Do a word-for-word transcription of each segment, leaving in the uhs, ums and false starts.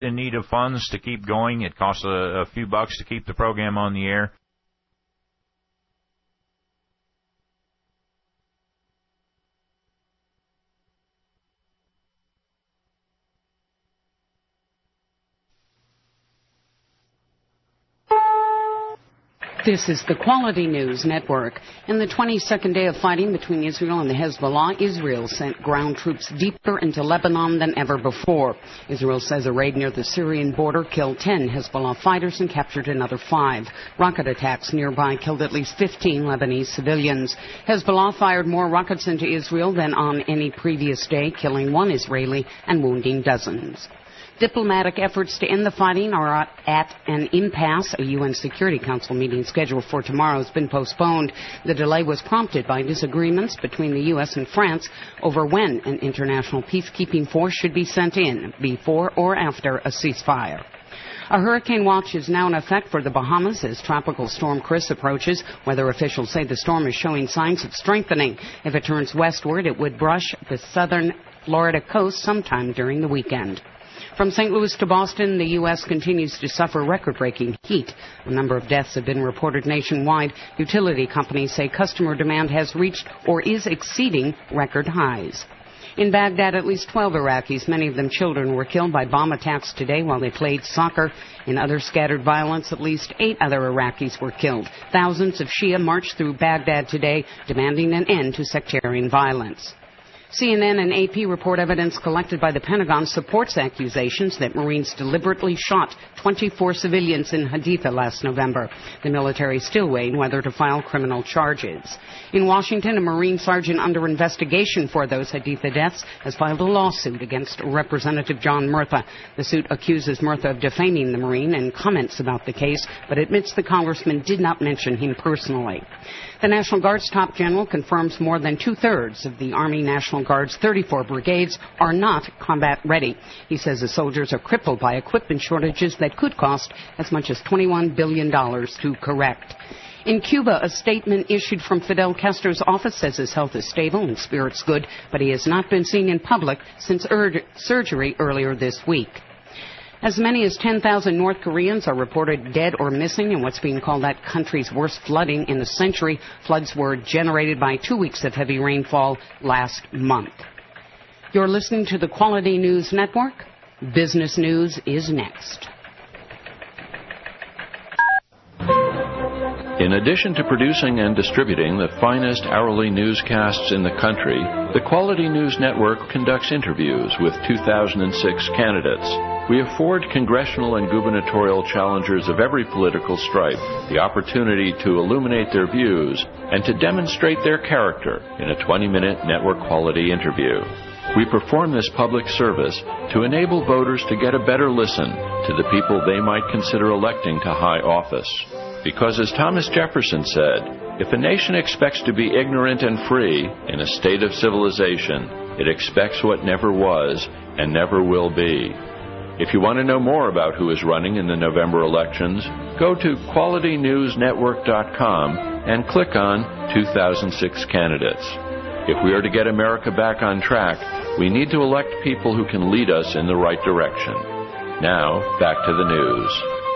in need of funds to keep going. It costs a, a few bucks to keep the program on the air. This is the Quality News Network. In the twenty-second day of fighting between Israel and the Hezbollah, Israel sent ground troops deeper into Lebanon than ever before. Israel says a raid near the Syrian border killed ten Hezbollah fighters and captured another five. Rocket attacks nearby killed at least fifteen Lebanese civilians. Hezbollah fired more rockets into Israel than on any previous day, killing one Israeli and wounding dozens. Diplomatic efforts to end the fighting are at an impasse. A U N Security Council meeting scheduled for tomorrow has been postponed. The delay was prompted by disagreements between the U S and France over when an international peacekeeping force should be sent in, before or after a ceasefire. A hurricane watch is now in effect for the Bahamas as Tropical Storm Chris approaches. Weather officials say the storm is showing signs of strengthening. If it turns westward, it would brush the southern Florida coast sometime during the weekend. From Saint Louis to Boston, the U S continues to suffer record-breaking heat. A number of deaths have been reported nationwide. Utility companies say customer demand has reached or is exceeding record highs. In Baghdad, at least twelve Iraqis, many of them children, were killed by bomb attacks today while they played soccer. In other scattered violence, at least eight other Iraqis were killed. Thousands of Shia marched through Baghdad today, demanding an end to sectarian violence. C N N and A P report evidence collected by the Pentagon supports accusations that Marines deliberately shot twenty-four civilians in Haditha last November. The military is still weighing whether to file criminal charges. In Washington, a Marine sergeant under investigation for those Haditha deaths has filed a lawsuit against Representative John Murtha. The suit accuses Murtha of defaming the Marine and comments about the case, but admits the congressman did not mention him personally. The National Guard's top general confirms more than two-thirds of the Army National Guard's thirty-four brigades are not combat ready. He says the soldiers are crippled by equipment shortages that could cost as much as twenty-one billion dollars to correct. In Cuba, a statement issued from Fidel Castro's office says his health is stable and spirits good, but he has not been seen in public since ur- surgery earlier this week. As many as ten thousand North Koreans are reported dead or missing in what's being called that country's worst flooding in a century. Floods were generated by two weeks of heavy rainfall last month. You're listening to the Quality News Network. Business News is next. In addition to producing and distributing the finest hourly newscasts in the country, the Quality News Network conducts interviews with two thousand six candidates. We afford congressional and gubernatorial challengers of every political stripe the opportunity to illuminate their views and to demonstrate their character in a twenty-minute network-quality interview. We perform this public service to enable voters to get a better listen to the people they might consider electing to high office. Because as Thomas Jefferson said, if a nation expects to be ignorant and free in a state of civilization, it expects what never was and never will be. If you want to know more about who is running in the November elections, go to quality news network dot com and click on two thousand six candidates. If we are to get America back on track, we need to elect people who can lead us in the right direction. Now, back to the news.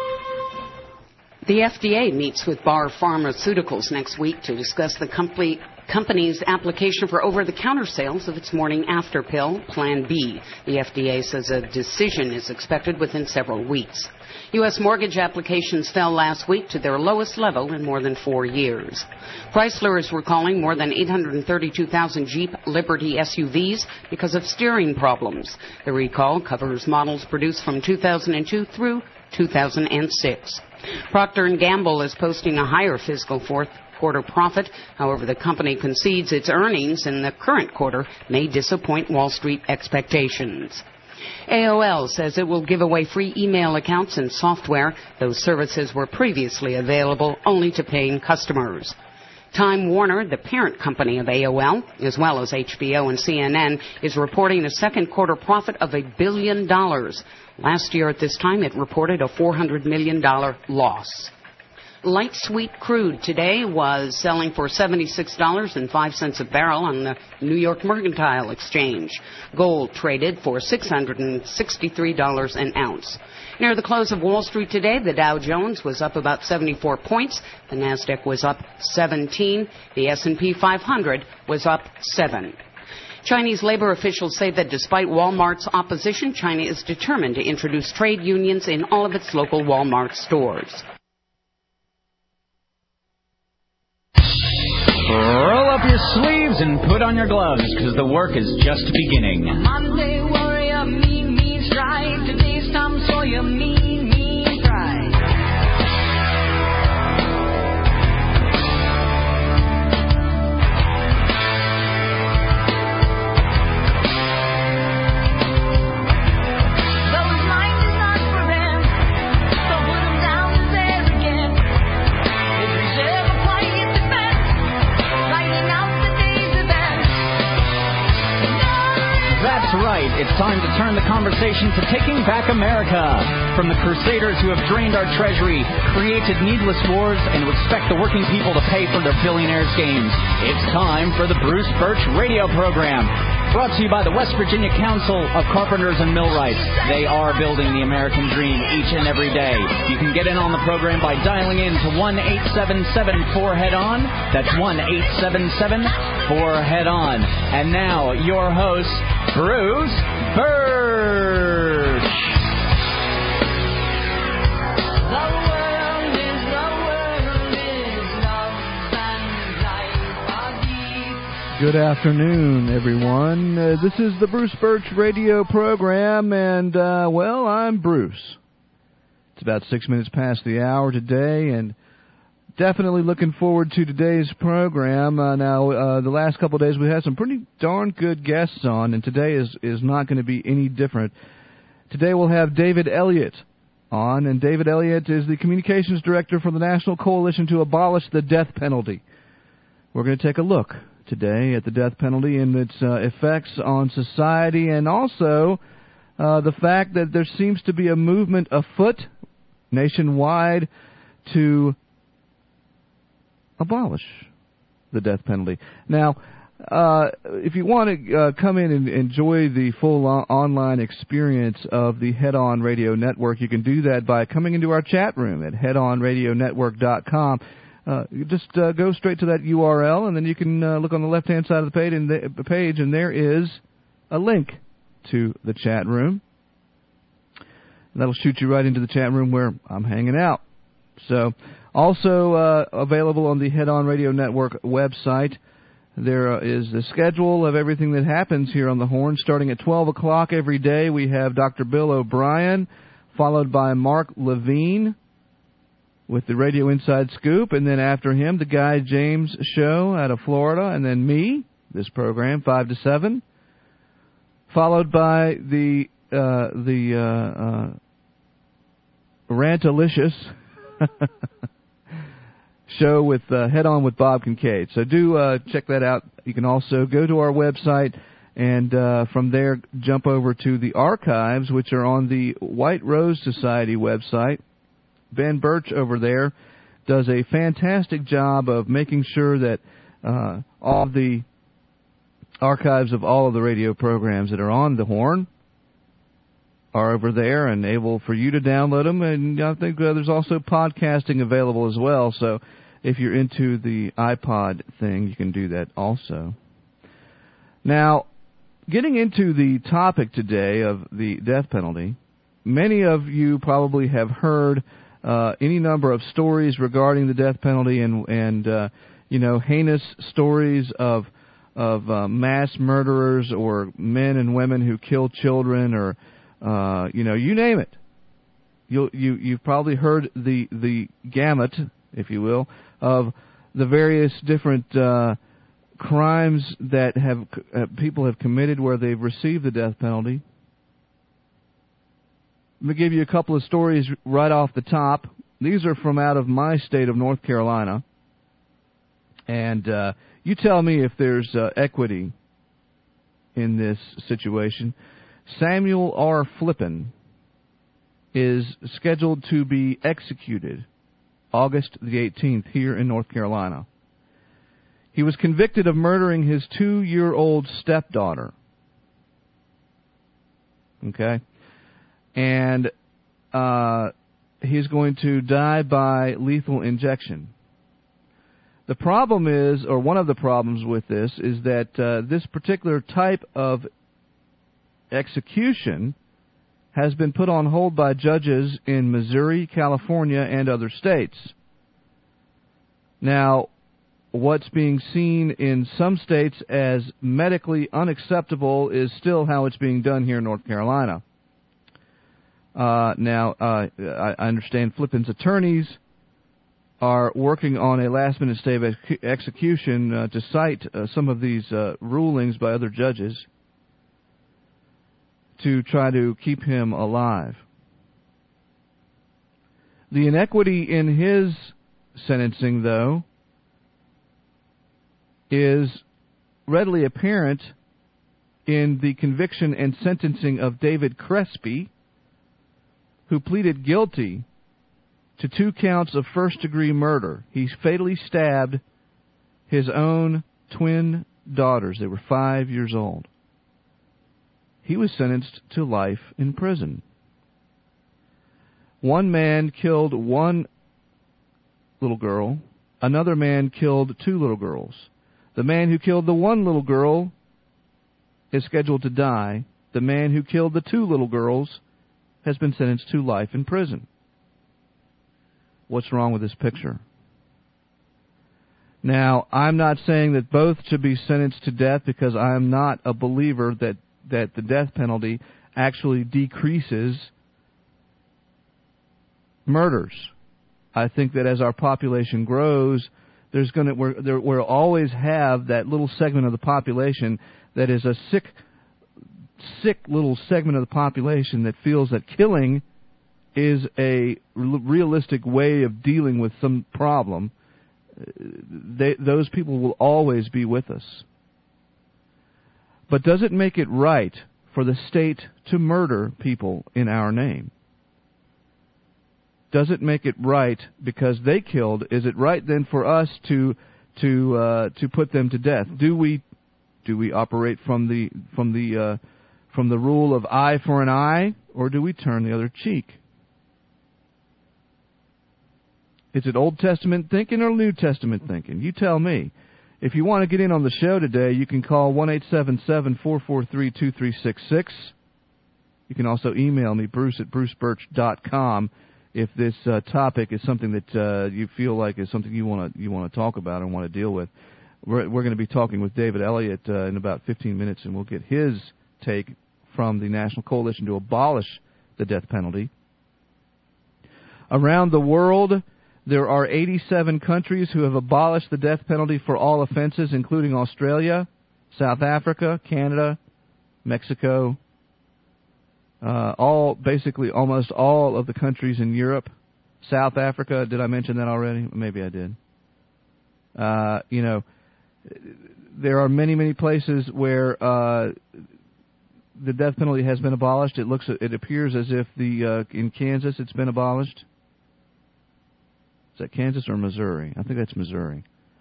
The F D A meets with Bar Pharmaceuticals next week to discuss the company, company's application for over-the-counter sales of its morning after pill, Plan B. The F D A says a decision is expected within several weeks. U S mortgage applications fell last week to their lowest level in more than four years. Chrysler is recalling more than eight hundred thirty-two thousand Jeep Liberty S U Vs because of steering problems. The recall covers models produced from two thousand two through two thousand six. Procter and Gamble is posting a higher fiscal fourth quarter profit. However, the company concedes its earnings in the current quarter may disappoint Wall Street expectations. A O L says it will give away free email accounts and software. Those services were previously available only to paying customers. Time Warner, the parent company of A O L, as well as H B O and C N N, is reporting a second quarter profit of a billion dollars. Last year at this time, it reported a four hundred million dollars loss. light sweet crude today was selling for seventy-six dollars and five cents a barrel on the New York Mercantile Exchange. Gold traded for six hundred sixty-three dollars an ounce. Near the close of Wall Street today, the Dow Jones was up about seventy-four points. The Nasdaq was up seventeen. The S and P five hundred was up seven. Chinese labor officials say that despite Walmart's opposition, China is determined to introduce trade unions in all of its local Walmart stores. Roll up your sleeves and put on your gloves, because the work is just beginning. Monday warrior, mean, mean strike. Today's Tom Sawyer, mean, mean pride. Right, it's time to turn the conversation to taking back America. From the crusaders who have drained our treasury, created needless wars, and who expect the working people to pay for their billionaires' games, it's time for the Bruce Birch radio program. Brought to you by the West Virginia Council of Carpenters and Millwrights. They are building the American dream each and every day. You can get in on the program by dialing in to one eight seven seven four head on. That's one eight seven seven four head on. And now, your host, Bruce Birch. The world is, the world is love and life are deep. Good afternoon, everyone. Uh, this is the Bruce Birch radio program, and, uh, well, I'm Bruce. It's about six minutes past the hour today, and definitely looking forward to today's program. Uh, now, uh, the last couple of days we had some pretty darn good guests on, and today is, is not going to be any different. Today we'll have David Elliott on, and David Elliott is the Communications Director for the National Coalition to Abolish the Death Penalty. We're going to take a look today at the death penalty and its uh, effects on society, and also uh, the fact that there seems to be a movement afoot nationwide to abolish the death penalty. Now, uh, if you want to uh, come in and enjoy the full o- online experience of the Head On Radio Network, you can do that by coming into our chat room at head on radio network dot com. Uh, you just uh, go straight to that U R L, and then you can uh, look on the left-hand side of the page, and, the page, and there is a link to the chat room. And that'll shoot you right into the chat room where I'm hanging out. So, also uh, available on the Head On Radio Network website, there is the schedule of everything that happens here on the Horn. Starting at twelve o'clock every day, we have Doctor Bill O'Brien, followed by Mark Levine with the Radio Inside Scoop, and then after him, the Guy James Show out of Florida, and then me, this program, five to seven, followed by the uh, the uh, uh, Rantalicious show with uh, Head On with Bob Kincaid. So do uh, check that out. You can also go to our website and uh, from there jump over to the archives, which are on the White Rose Society website. Ben Birch over there does a fantastic job of making sure that uh, all the archives of all of the radio programs that are on the Horn are over there and able for you to download them. And I think uh, there's also podcasting available as well. So if you're into the iPod thing, you can do that also. Now, getting into the topic today of the death penalty, many of you probably have heard uh, any number of stories regarding the death penalty and, and uh, you know, heinous stories of of uh, mass murderers or men and women who kill children or Uh, you know, you name it. You'll, you you've probably heard the the gamut, if you will, of the various different uh, crimes that have uh, people have committed where they've received the death penalty. Let me give you a couple of stories right off the top. These are from out of my state of North Carolina, and uh, you tell me if there's uh, equity in this situation. Samuel R. Flippin is scheduled to be executed August the eighteenth, here in North Carolina. He was convicted of murdering his two-year-old stepdaughter. Okay? And uh, he's going to die by lethal injection. The problem is, or one of the problems with this, is that uh, this particular type of execution has been put on hold by judges in Missouri, California, and other states. Now, what's being seen in some states as medically unacceptable is still how it's being done here in North Carolina. Uh, now, uh, I understand Flippin's attorneys are working on a last-minute stay of ex- execution uh, to cite uh, some of these uh, rulings by other judges to try to keep him alive. The inequity in his sentencing, though, is readily apparent in the conviction and sentencing of David Crespi, who pleaded guilty to two counts of first-degree murder. He fatally stabbed his own twin daughters. They were five years old. He was sentenced to life in prison. One man killed one little girl. Another man killed two little girls. The man who killed the one little girl is scheduled to die. The man who killed the two little girls has been sentenced to life in prison. What's wrong with this picture? Now, I'm not saying that both should be sentenced to death, because I am not a believer that, that the death penalty actually decreases murders. I think that as our population grows, there's going to we're, there, we'll always have that little segment of the population that is a sick, sick little segment of the population that feels that killing is a realistic way of dealing with some problem. They, those people will always be with us. But does it make it right for the state to murder people in our name? Does it make it right because they killed? Is it right then for us to to uh, to put them to death? Do we do we operate from the from the uh, from the rule of eye for an eye, or do we turn the other cheek? Is it Old Testament thinking or New Testament thinking? You tell me. If you want to get in on the show today, you can call one eight seven seven, four four three, two three six six. You can also email me, Bruce at bruce birch dot com, if this uh, topic is something that uh, you feel like is something you want to you want to talk about and want to deal with. We're, we're going to be talking with David Elliott uh, in about fifteen minutes, and we'll get his take from the National Coalition to Abolish the Death Penalty. Around the world, there are eighty-seven countries who have abolished the death penalty for all offenses, including Australia, South Africa, Canada, Mexico, uh, all, basically almost all of the countries in Europe. South Africa, did I mention that already? Maybe I did. Uh, you know, there are many, many places where uh, the death penalty has been abolished. It looks, it appears as if the uh, in Kansas it's been abolished. Is that Kansas or Missouri? I think that's Missouri.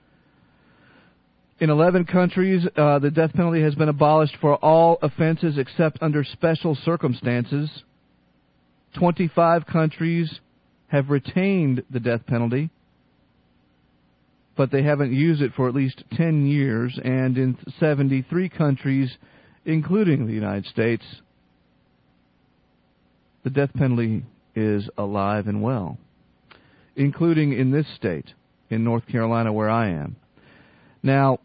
In eleven countries, uh, the death penalty has been abolished for all offenses except under special circumstances. twenty-five countries have retained the death penalty, but they haven't used it for at least ten years. And in seventy-three countries, including the United States, the death penalty is alive and well, including in this state, in North Carolina, where I am. Now,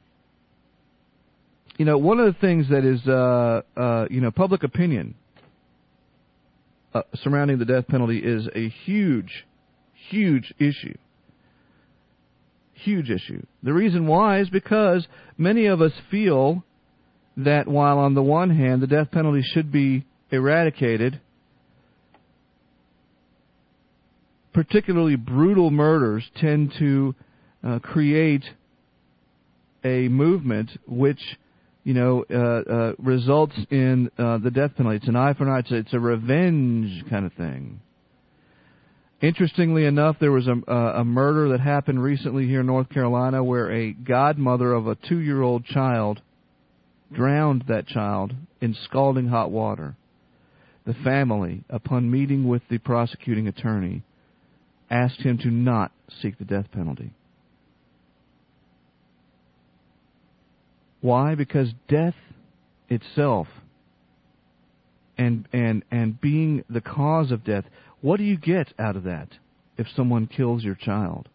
you know, one of the things that is, uh, uh, you know, public opinion uh, surrounding the death penalty is a huge, huge issue. Huge issue. The reason why is because many of us feel that while on the one hand the death penalty should be eradicated, particularly brutal murders tend to uh, create a movement which, you know, uh, uh, results in uh, the death penalty. It's an eye for an eye. It's a, it's a revenge kind of thing. Interestingly enough, there was a, a murder that happened recently here in North Carolina where a godmother of a two-year-old child drowned that child in scalding hot water. The family, upon meeting with the prosecuting attorney, asked him to not seek the death penalty. Why? Because death itself and and and being the cause of death, what do you get out of that if someone kills your child?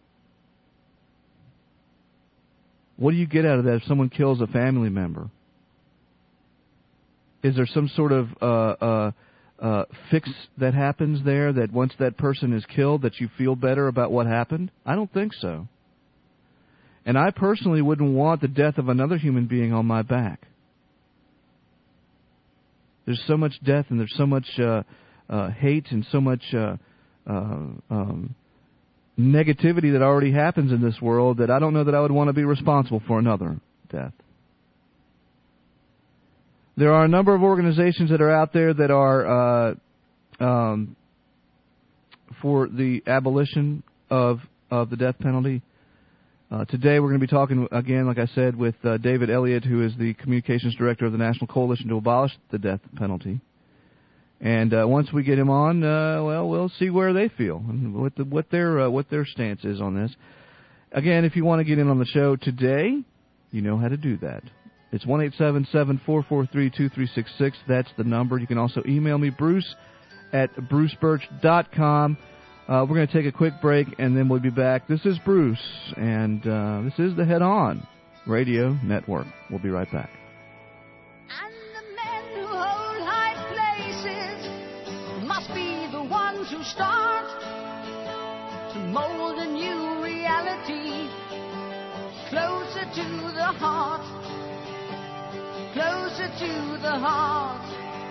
What do you get out of that if someone kills a family member? Is there some sort of uh, uh, uh, fix that happens there, that once that person is killed that you feel better about what happened? I don't think so. And I personally wouldn't want the death of another human being on my back. There's so much death and there's so much uh, uh, hate and so much uh, uh, um, negativity that already happens in this world that I don't know that I would want to be responsible for another death. There are a number of organizations that are out there that are uh, um, for the abolition of of the death penalty. Uh, today we're going to be talking again, like I said, with uh, David Elliott, who is the communications director of the National Coalition to Abolish the Death Penalty. And uh, once we get him on, uh, well, we'll see where they feel and what the, what their uh, what their stance is on this. Again, if you want to get in on the show today, you know how to do that. It's one eight seven seven, four four three, two three six six. That's the number. You can also email me, Bruce at bruce birch dot com. Uh, we're going to take a quick break, and then we'll be back. This is Bruce, and uh, this is the Head On Radio Network. We'll be right back. And the men who hold high places must be the ones who start to mold a new reality closer to the heart, closer to the heart.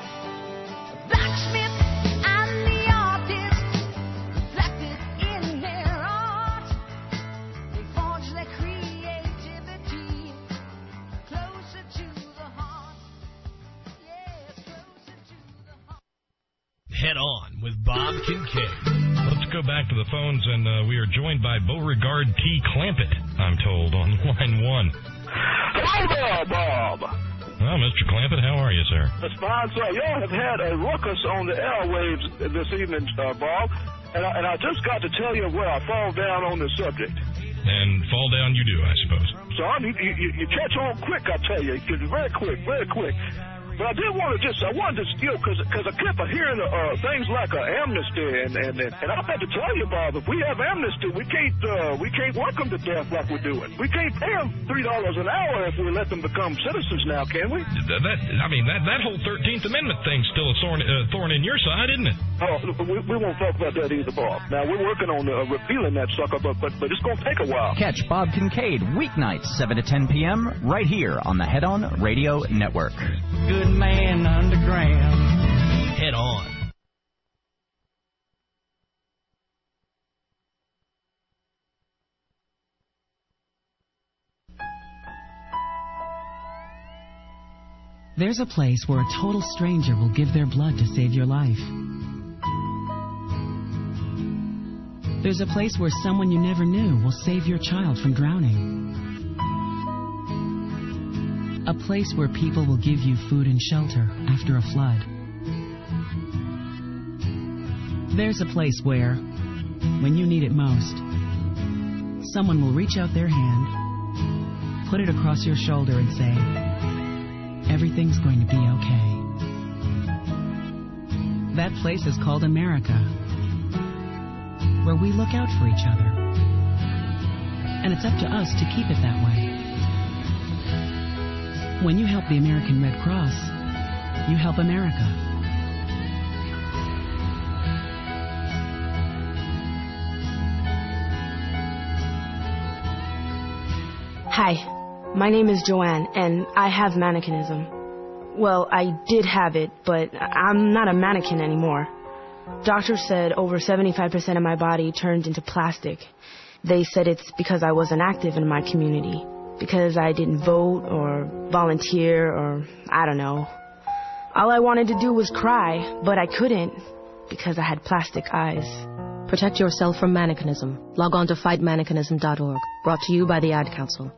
Blacksmith and the artist reflected in their art. They forge their creativity closer to the heart. Yes, closer to the heart. Head On with Bob Kincaid. Let's go back to the phones, and uh, we are joined by Beauregard T. Clampett, I'm told, on line one. Hello there, Bob. Well, Mister Clampett, how are you, sir? That's fine, sir. Y'all have had a ruckus on the airwaves this evening, uh, Bob, and I, and I just got to tell you where I fall down on this subject. And fall down you do, I suppose. Son, you, you, you catch on quick, I tell you. It's very quick, very quick. But I did want to just, I wanted to, you know, because I kept hearing uh, things like uh, amnesty, and, and, and, and I've got to tell you, Bob, if we have amnesty, we can't uh, we can't work them to death like we're doing. We can't pay them three dollars an hour if we let them become citizens now, can we? That, that I mean, that, that whole thirteenth Amendment thing's still a thorn, uh, thorn in your side, isn't it? Oh, we, we won't talk about that either, Bob. Now, we're working on uh, repealing that sucker, but, but, but it's going to take a while. Catch Bob Kincaid weeknights, seven to ten p.m. right here on the Head On Radio Network. Good man underground. Head On. There's a place where a total stranger will give their blood to save your life. There's a place where someone you never knew will save your child from drowning. A place where people will give you food and shelter after a flood. There's a place where, when you need it most, someone will reach out their hand, put it across your shoulder and say, everything's going to be okay. That place is called America, where we look out for each other. And it's up to us to keep it that way. When you help the American Red Cross, you help America. Hi, my name is Joanne, and I have mannequinism. Well, I did have it, but I'm not a mannequin anymore. Doctors said over seventy-five percent of my body turned into plastic. They said it's because I wasn't active in my community, because I didn't vote or volunteer or I don't know. All I wanted to do was cry, but I couldn't because I had plastic eyes. Protect yourself from mannequinism. Log on to fight mannequinism dot org. Brought to you by the Ad Council.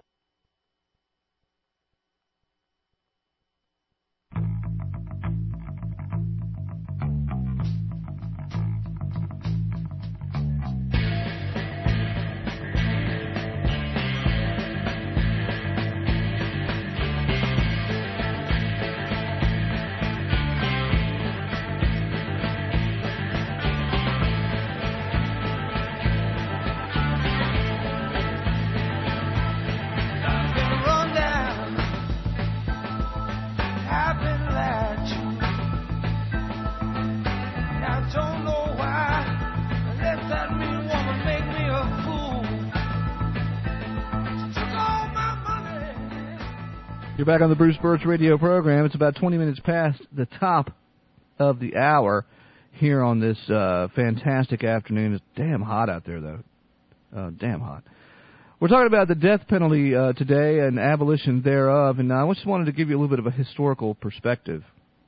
You're back on the Bruce Birch radio program. It's about twenty minutes past the top of the hour here on this uh, fantastic afternoon. It's damn hot out there, though. Uh, damn hot. We're talking about the death penalty uh, today and abolition thereof, and I just wanted to give you a little bit of a historical perspective.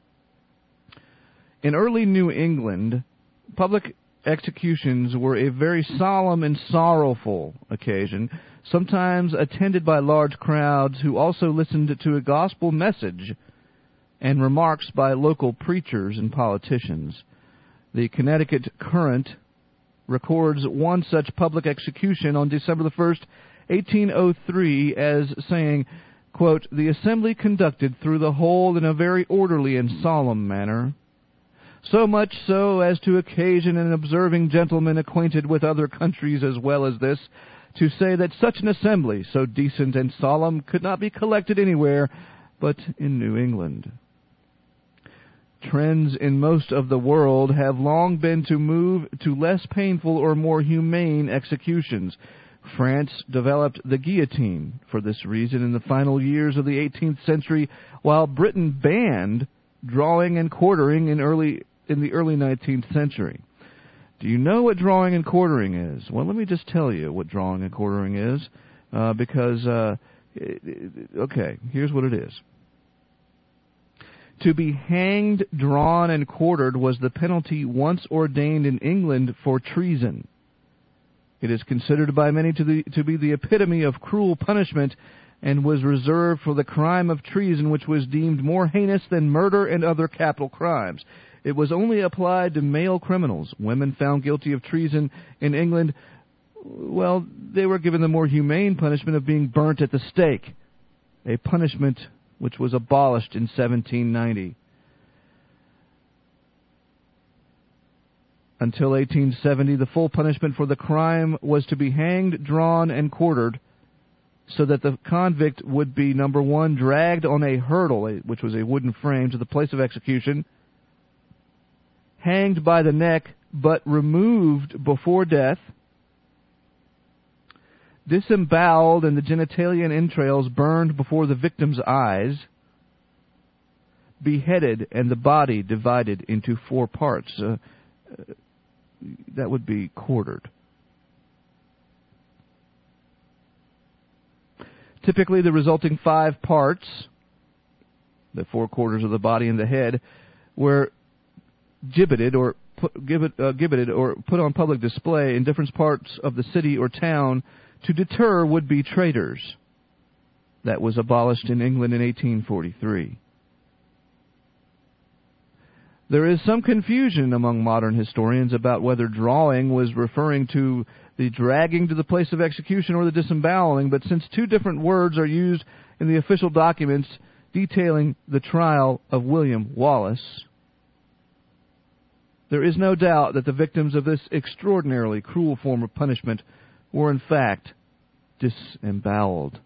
In early New England, public executions were a very solemn and sorrowful occasion, sometimes attended by large crowds who also listened to a gospel message and remarks by local preachers and politicians. The Connecticut Courant records one such public execution on December the first, eighteen oh three, as saying, quote, "The assembly conducted through the whole in a very orderly and solemn manner, so much so as to occasion an observing gentleman acquainted with other countries as well as this, to say that such an assembly, so decent and solemn, could not be collected anywhere but in New England." Trends in most of the world have long been to move to less painful or more humane executions. France developed the guillotine for this reason in the final years of the eighteenth century, while Britain banned drawing and quartering in early in the early nineteenth century. Do you know what drawing and quartering is? Well, let me just tell you what drawing and quartering is, uh, because, uh, okay, here's what it is. To be hanged, drawn, and quartered was the penalty once ordained in England for treason. It is considered by many to, the, to be the epitome of cruel punishment, and was reserved for the crime of treason, which was deemed more heinous than murder and other capital crimes. It was only applied to male criminals. Women found guilty of treason in England, well, they were given the more humane punishment of being burnt at the stake, a punishment which was abolished in seventeen ninety. Until eighteen seventy, the full punishment for the crime was to be hanged, drawn, and quartered, so that the convict would be, number one, dragged on a hurdle, which was a wooden frame, to the place of execution, hanged by the neck, but removed before death, disemboweled and the genitalia and entrails burned before the victim's eyes, beheaded and the body divided into four parts. Uh, that would be quartered. Typically, the resulting five parts, the four quarters of the body and the head, were gibbeted or put, gibbet, uh, gibbeted or put on public display in different parts of the city or town to deter would-be traitors. That was abolished in England in eighteen forty-three. There is some confusion among modern historians about whether drawing was referring to the dragging to the place of execution or the disemboweling, but since two different words are used in the official documents detailing the trial of William Wallace, there is no doubt that the victims of this extraordinarily cruel form of punishment were in fact disemboweled.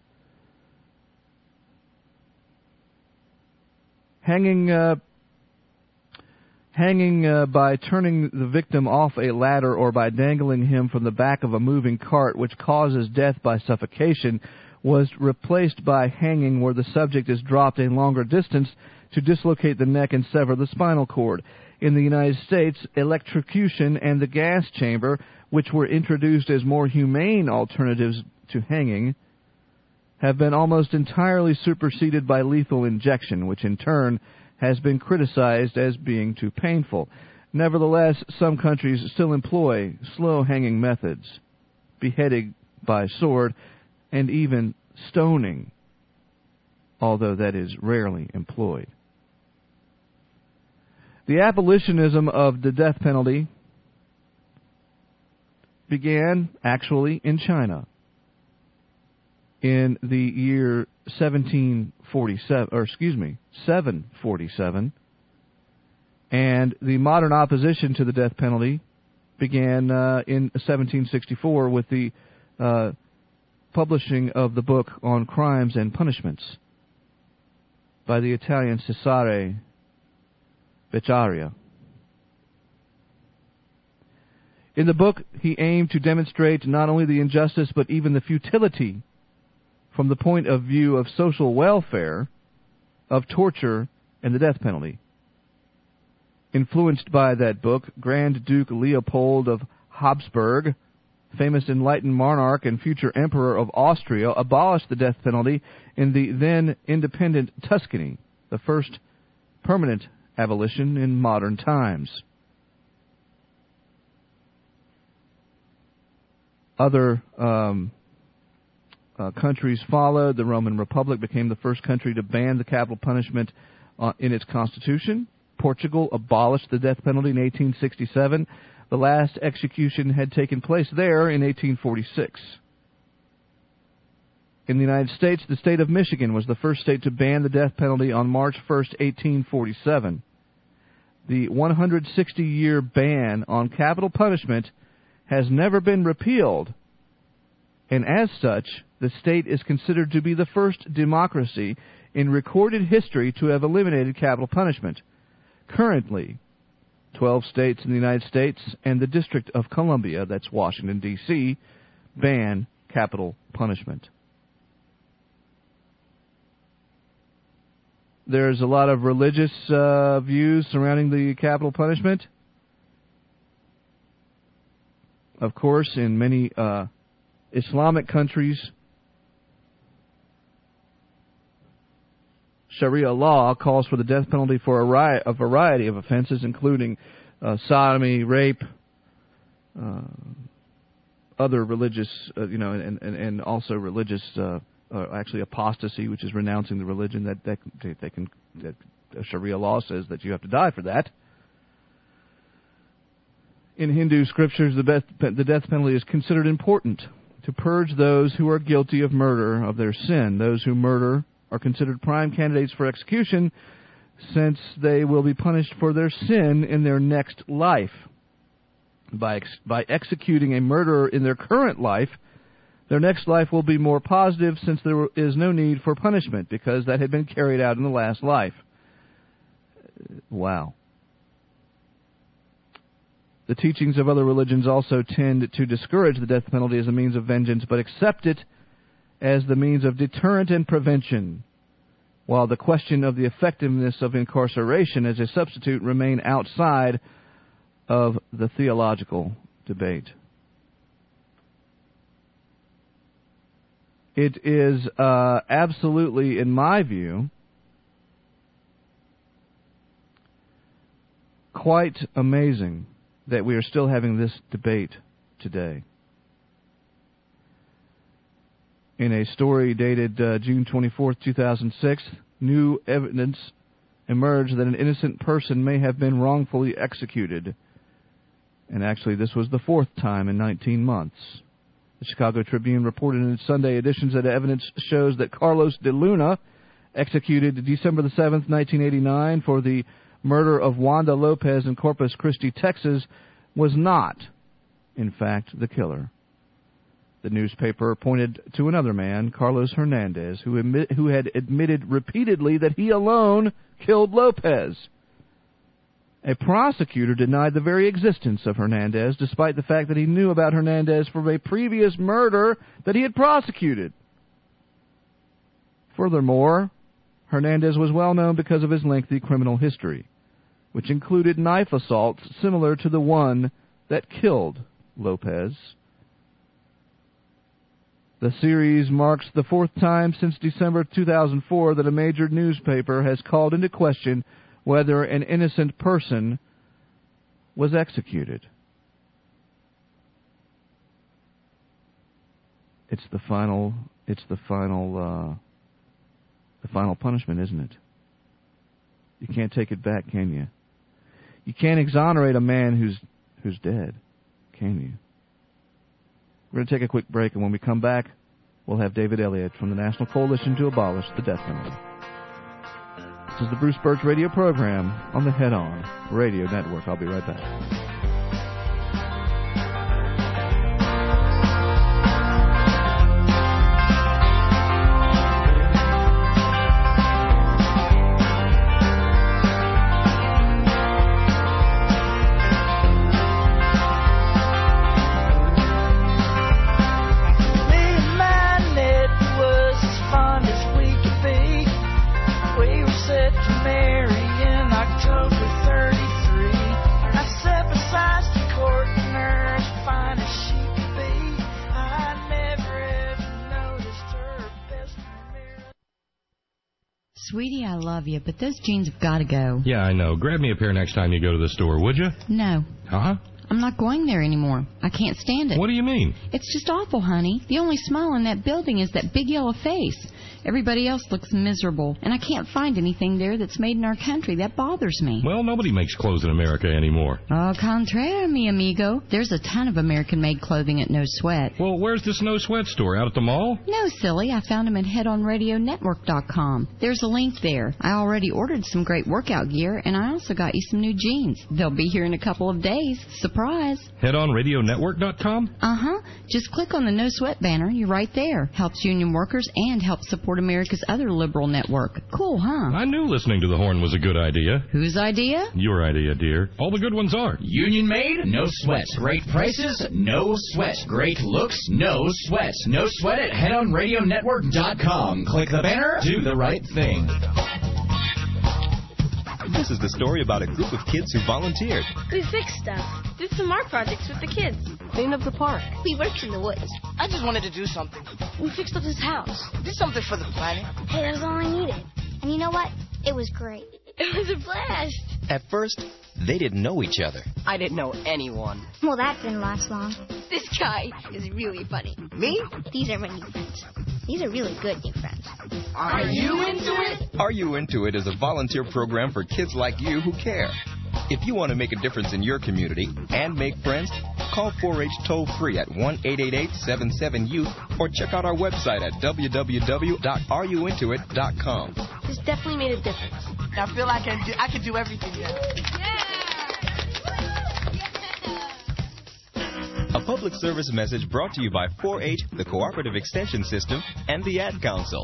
Hanging uh, hanging uh, by turning the victim off a ladder or by dangling him from the back of a moving cart, which causes death by suffocation, was replaced by hanging where the subject is dropped a longer distance to dislocate the neck and sever the spinal cord. In the United States, electrocution and the gas chamber, which were introduced as more humane alternatives to hanging, have been almost entirely superseded by lethal injection, which in turn has been criticized as being too painful. Nevertheless, some countries still employ slow-hanging methods, beheading by sword, and even stoning, although that is rarely employed. The abolitionism of the death penalty began actually in China in the year seventeen forty-seven, or excuse me, seven forty-seven, and the modern opposition to the death penalty began uh, in seventeen sixty-four with the uh, publishing of the book on crimes and punishments by the Italian Cesare Beccaria. In the book, he aimed to demonstrate not only the injustice but even the futility from the point of view of social welfare, of torture, and the death penalty. Influenced by that book, Grand Duke Leopold of Habsburg, famous enlightened monarch and future emperor of Austria, abolished the death penalty in the then independent Tuscany, the first permanent abolition in modern times. Other um, uh, countries followed. The Roman Republic became the first country to ban the capital punishment uh, in its constitution. Portugal abolished the death penalty in eighteen sixty-seven. The last execution had taken place there in eighteen forty-six. In the United States, the state of Michigan was the first state to ban the death penalty on March first, eighteen forty-seven. The one hundred sixty year ban on capital punishment has never been repealed, and as such, the state is considered to be the first democracy in recorded history to have eliminated capital punishment. Currently, twelve states in the United States and the District of Columbia, that's Washington, D C, ban capital punishment. There's a lot of religious uh, views surrounding the capital punishment. Of course, in many uh, Islamic countries, Sharia law calls for the death penalty for a, ri- a variety of offenses, including uh, sodomy, rape, uh, other religious, uh, you know, and, and, and also religious, uh, uh, actually apostasy, which is renouncing the religion. That that they can, that Sharia law says that you have to die for that. In Hindu scriptures, the death, the death penalty is considered important to purge those who are guilty of murder of their sin. Those who murder are considered prime candidates for execution, since they will be punished for their sin in their next life. By ex- by executing a murderer in their current life, their next life will be more positive, since there is no need for punishment, because that had been carried out in the last life. Wow. The teachings of other religions also tend to discourage the death penalty as a means of vengeance, but accept it as the means of deterrent and prevention, while the question of the effectiveness of incarceration as a substitute remain outside of the theological debate. It is uh, absolutely, in my view, quite amazing that we are still having this debate today. In a story dated uh, June twenty-fourth, two thousand six, new evidence emerged that an innocent person may have been wrongfully executed. And actually, this was the fourth time in nineteen months. The Chicago Tribune reported in its Sunday editions that evidence shows that Carlos de Luna, executed December the seventh, nineteen eighty-nine, for the murder of Wanda Lopez in Corpus Christi, Texas, was not, in fact, the killer. The newspaper pointed to another man, Carlos Hernandez, who, admit, who had admitted repeatedly that he alone killed Lopez. A prosecutor denied the very existence of Hernandez, despite the fact that he knew about Hernandez from a previous murder that he had prosecuted. Furthermore, Hernandez was well known because of his lengthy criminal history, which included knife assaults similar to the one that killed Lopez. The series marks the fourth time since December two thousand four that a major newspaper has called into question whether an innocent person was executed. It's the final. It's the final. Uh, the final punishment, isn't it? You can't take it back, can you? You can't exonerate a man who's who's dead, can you? We're going to take a quick break, and when we come back, we'll have David Elliott from the National Coalition to Abolish the Death Penalty. This is the Bruce Birch Radio Program on the Head On Radio Network. I'll be right back. Sweetie, I love you, but those jeans have got to go. Yeah, I know. Grab me a pair next time you go to the store, would you? No. Uh-huh. I'm not going there anymore. I can't stand it. What do you mean? It's just awful, honey. The only smile in that building is that big yellow face. Everybody else looks miserable, and I can't find anything there that's made in our country. That bothers me. Well, nobody makes clothes in America anymore. Au contraire, mi amigo. There's a ton of American-made clothing at No Sweat. Well, where's this No Sweat store? Out at the mall? No, silly. I found them at head on radio network dot com. There's a link there. I already ordered some great workout gear, and I also got you some new jeans. They'll be here in a couple of days. Surprise. head on radio network dot com? Uh-huh. Just click on the No Sweat banner. You're right there. Helps union workers and helps support America's other liberal network. Cool, huh? I knew listening to the Horn was a good idea. Whose idea? Your idea, dear. All the good ones are. Union made? No sweat. Great prices? No sweat. Great looks? No sweat. No sweat at head on radio network dot com. Click the banner. Do the right thing. This is the story about a group of kids who volunteered. We fixed stuff. Did some art projects with the kids. Cleaned up the park. We worked in the woods. I just wanted to do something. We fixed up his house. Did something for the planet. Hey, that was all I needed. And you know what? It was great. It was a blast. At first, they didn't know each other. I didn't know anyone. Well, that didn't last long. This guy is really funny. Me? These are my new friends. These are really good new friends. Are you into it? Are You Into It is a volunteer program for kids like you who care. If you want to make a difference in your community and make friends, call four H toll-free at one eight eight eight, seven seven, youth or check out our website at w w w dot are you into it dot com. This definitely made a difference. I feel like I can do, I can do everything now. Yeah! A public service message brought to you by four H, the Cooperative Extension System, and the Ad Council.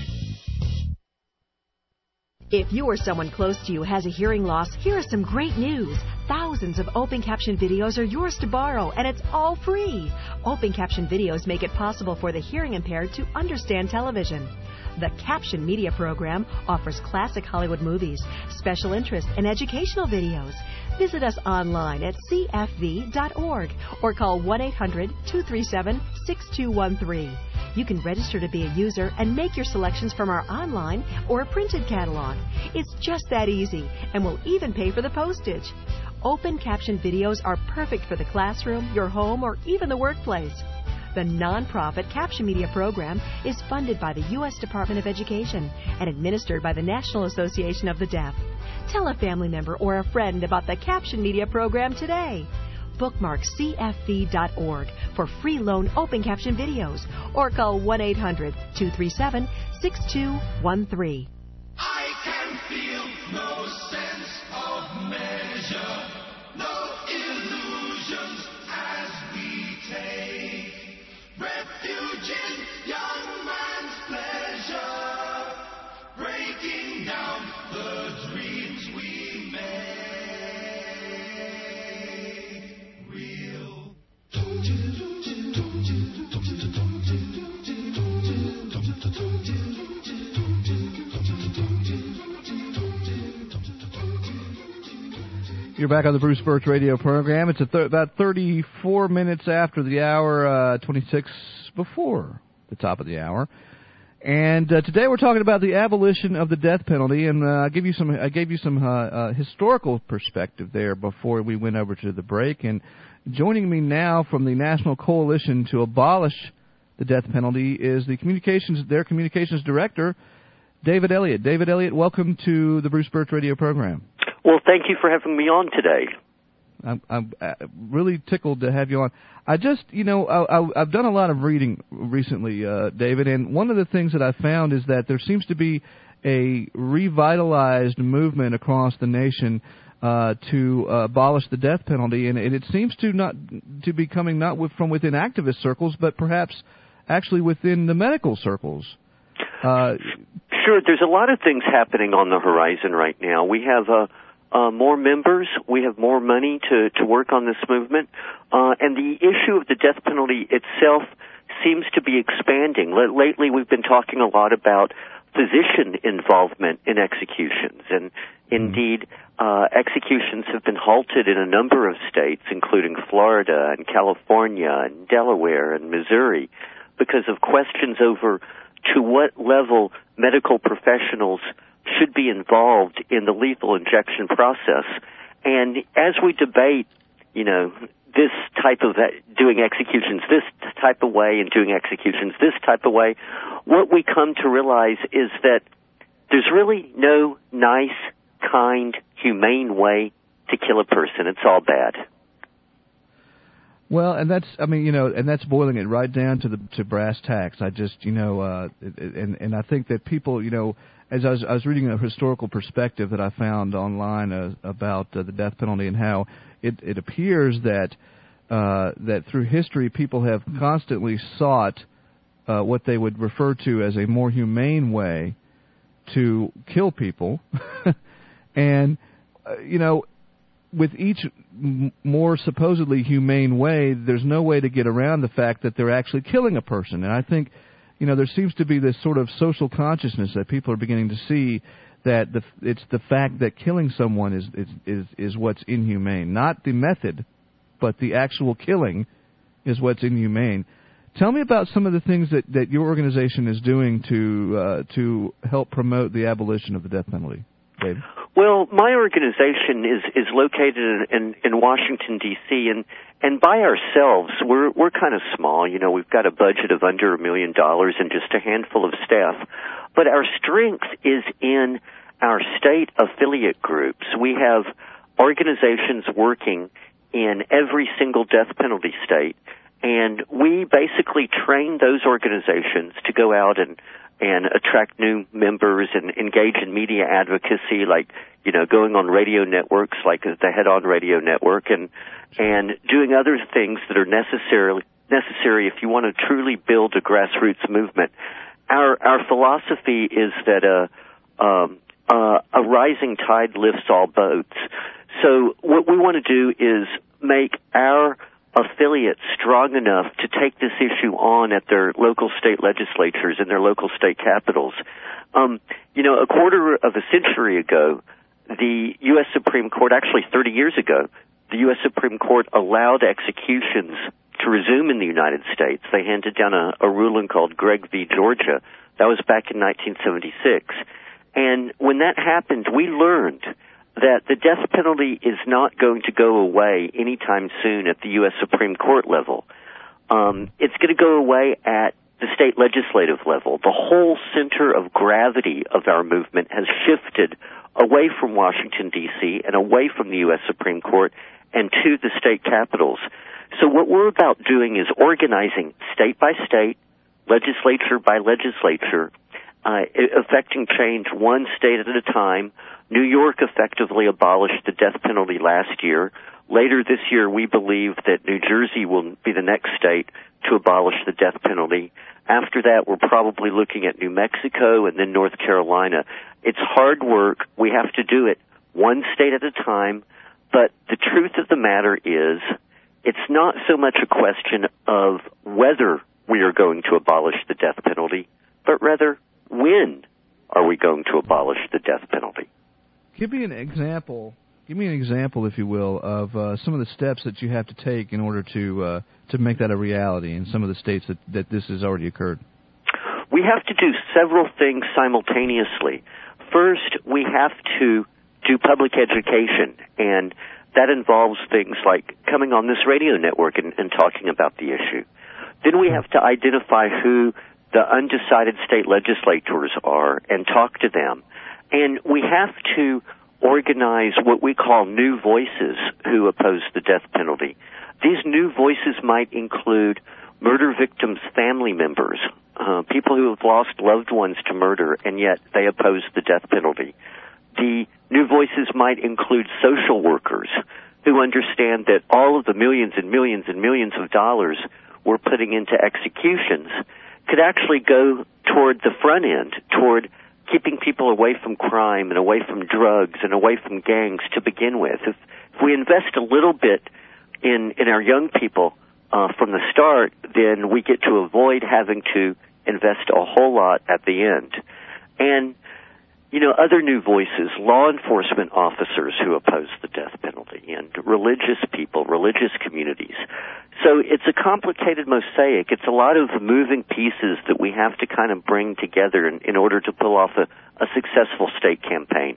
If you or someone close to you has a hearing loss, here is some great news. Thousands of open caption videos are yours to borrow, and it's all free. Open caption videos make it possible for the hearing impaired to understand television. The Caption Media Program offers classic Hollywood movies, special interest, and educational videos. Visit us online at c f v dot org or call one eight hundred, two three seven, six two one three. You can register to be a user and make your selections from our online or printed catalog. It's just that easy, and we'll even pay for the postage. Open caption videos are perfect for the classroom, your home, or even the workplace. The nonprofit Caption Media Program is funded by the U S Department of Education and administered by the National Association of the Deaf. Tell a family member or a friend about the Caption Media Program today. Bookmark c f v dot org for free loan open caption videos or call one eight hundred, two three seven, six two one three. I can feel no sense of measure, no illusions as we take refuge in young man's pleasure, breaking down the dreams we make. You're back on the Bruce Birch Radio Program. It's a th- about thirty-four minutes after the hour, uh, twenty-six before the top of the hour. And uh, today we're talking about the abolition of the death penalty, and uh, I give you some I gave you some uh, uh, historical perspective there before we went over to the break. And joining me now from the National Coalition to Abolish the Death Penalty is the communications their communications director, David Elliott. David Elliott, welcome to the Bruce Birch Radio program. Well, thank you for having me on today. I'm, I'm really tickled to have you on. I just, you know, I, I, I've done a lot of reading recently, uh, David, and one of the things that I found is that there seems to be a revitalized movement across the nation uh, to uh, abolish the death penalty, and, and it seems to not to be coming not with, from within activist circles, but perhaps actually within the medical circles. Uh, sure, there's a lot of things happening on the horizon right now. We have a Uh, more members, we have more money to, to work on this movement, uh, and the issue of the death penalty itself seems to be expanding. L- lately we've been talking a lot about physician involvement in executions, and indeed uh, executions have been halted in a number of states, including Florida and California and Delaware and Missouri, because of questions over to what level medical professionals should be involved in the lethal injection process. And as we debate, you know, this type of doing executions this type of way and doing executions this type of way, what we come to realize is that there's really no nice, kind, humane way to kill a person. It's all bad. Well, and that's, I mean, you know, and that's boiling it right down to the to brass tacks. I just, you know, uh, and and I think that people, you know, as I was, I was reading a historical perspective that I found online uh, about uh, the death penalty and how it, it appears that uh, that through history people have constantly sought uh, what they would refer to as a more humane way to kill people, and uh, you know. With each m- more supposedly humane way, there's no way to get around the fact that they're actually killing a person. And I think, you know, there seems to be this sort of social consciousness that people are beginning to see that the, it's the fact that killing someone is, is, is, is what's inhumane. Not the method, but the actual killing is what's inhumane. Tell me about some of the things that, that your organization is doing to uh, to help promote the abolition of the death penalty, Dave. Well, my organization is, is located in, in, in Washington, D C, and, and by ourselves, we're, we're kind of small. You know, we've got a budget of under a million dollars and just a handful of staff. But our strength is in our state affiliate groups. We have organizations working in every single death penalty state, and we basically train those organizations to go out and and attract new members and engage in media advocacy, like, you know, going on radio networks like the Head On Radio Network, and and doing other things that are necessarily necessary if you want to truly build a grassroots movement. Our our philosophy is that a um, uh, a rising tide lifts all boats. So what we want to do is make our affiliates strong enough to take this issue on at their local state legislatures and their local state capitals. Um, you know, a quarter of a century ago, the U S Supreme Court, actually thirty years ago, the U S Supreme Court allowed executions to resume in the United States. They handed down a, a ruling called Gregg v. Georgia. That was back in nineteen seventy-six. And when that happened, we learned that the death penalty is not going to go away anytime soon at the U S Supreme Court level. Um, it's going to go away at the state legislative level. The whole center of gravity of our movement has shifted away from Washington, D C, and away from the U S Supreme Court and to the state capitals. So what we're about doing is organizing state by state, legislature by legislature, uh, affecting change one state at a time. New York effectively abolished the death penalty last year. Later this year, we believe that New Jersey will be the next state to abolish the death penalty. After that, we're probably looking at New Mexico and then North Carolina. It's hard work. We have to do it one state at a time. But the truth of the matter is, it's not so much a question of whether we are going to abolish the death penalty, but rather when are we going to abolish the death penalty. Give me an example. Give me an example, if you will, of uh, some of the steps that you have to take in order to uh, to make that a reality in some of the states that, that this has already occurred. We we have to do several things simultaneously. First, we have to do public education, and that involves things like coming on this radio network and, and talking about the issue. Then we have to identify who the undecided state legislators are and talk to them. And we have to organize what we call new voices who oppose the death penalty. These new voices might include murder victims' family members, uh, people who have lost loved ones to murder, and yet they oppose the death penalty. The new voices might include social workers who understand that all of the millions and millions and millions of dollars we're putting into executions could actually go toward the front end, toward keeping people away from crime and away from drugs and away from gangs to begin with. If, if we invest a little bit in, in our young people uh, from the start, then we get to avoid having to invest a whole lot at the end. And, you know, other new voices, law enforcement officers who oppose the death penalty, and religious people, religious communities. So it's a complicated mosaic. It's a lot of moving pieces that we have to kind of bring together in, in order to pull off a, a successful state campaign.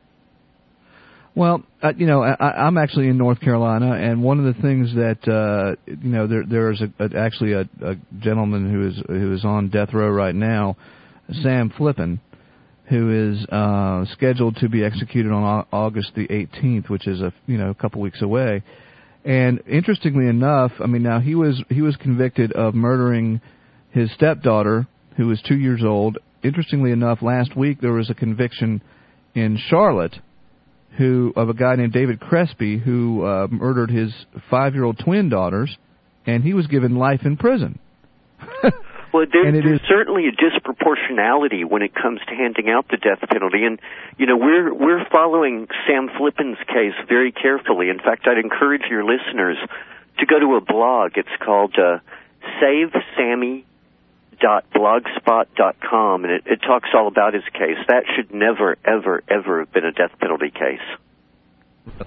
Well, uh, you know, I, I'm actually in North Carolina, and one of the things that uh, you know, there there is a, a, actually a, a gentleman who is who is on death row right now, Sam Flippen, who is uh, scheduled to be executed on August the eighteenth, which is a you know a couple weeks away. And interestingly enough, I mean, now he was he was convicted of murdering his stepdaughter, who was two years old. Interestingly enough, last week there was a conviction in Charlotte, who of a guy named David Crespi, who uh, murdered his five-year-old twin daughters, and he was given life in prison. Well, there, there's is, certainly a disproportionality when it comes to handing out the death penalty, and you know we're we're following Sam Flippen's case very carefully. In fact, I'd encourage your listeners to go to a blog. It's called uh, save sammy dot blogspot dot com, and it, it talks all about his case. That should never, ever, ever have been a death penalty case.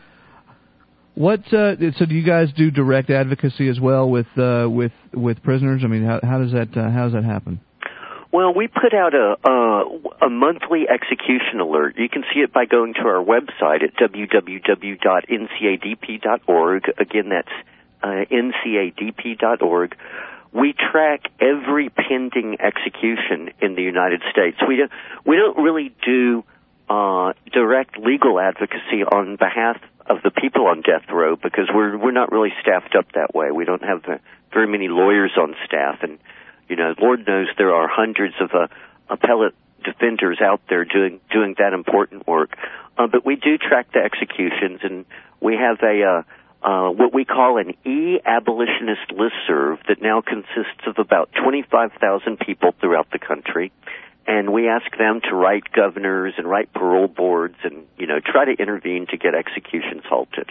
What uh, so do you guys do direct advocacy as well with uh, with with prisoners? I mean, how, how does that uh, how does that happen? Well, we put out a, a a monthly execution alert. You can see it by going to our website at w w w dot n c a d p dot org. Again, that's uh, n c a d p dot org. We track every pending execution in the United States. We don't, we don't really do uh, direct legal advocacy on behalf of the people on death row because we're we're not really staffed up that way. We don't have very many lawyers on staff, and you know, Lord knows there are hundreds of uh, appellate defenders out there doing doing that important work. Uh, but we do track the executions, and we have a uh, uh, what we call an e-abolitionist listserv that now consists of about twenty-five thousand people throughout the country. And we ask them to write governors and write parole boards and, you know, try to intervene to get executions halted.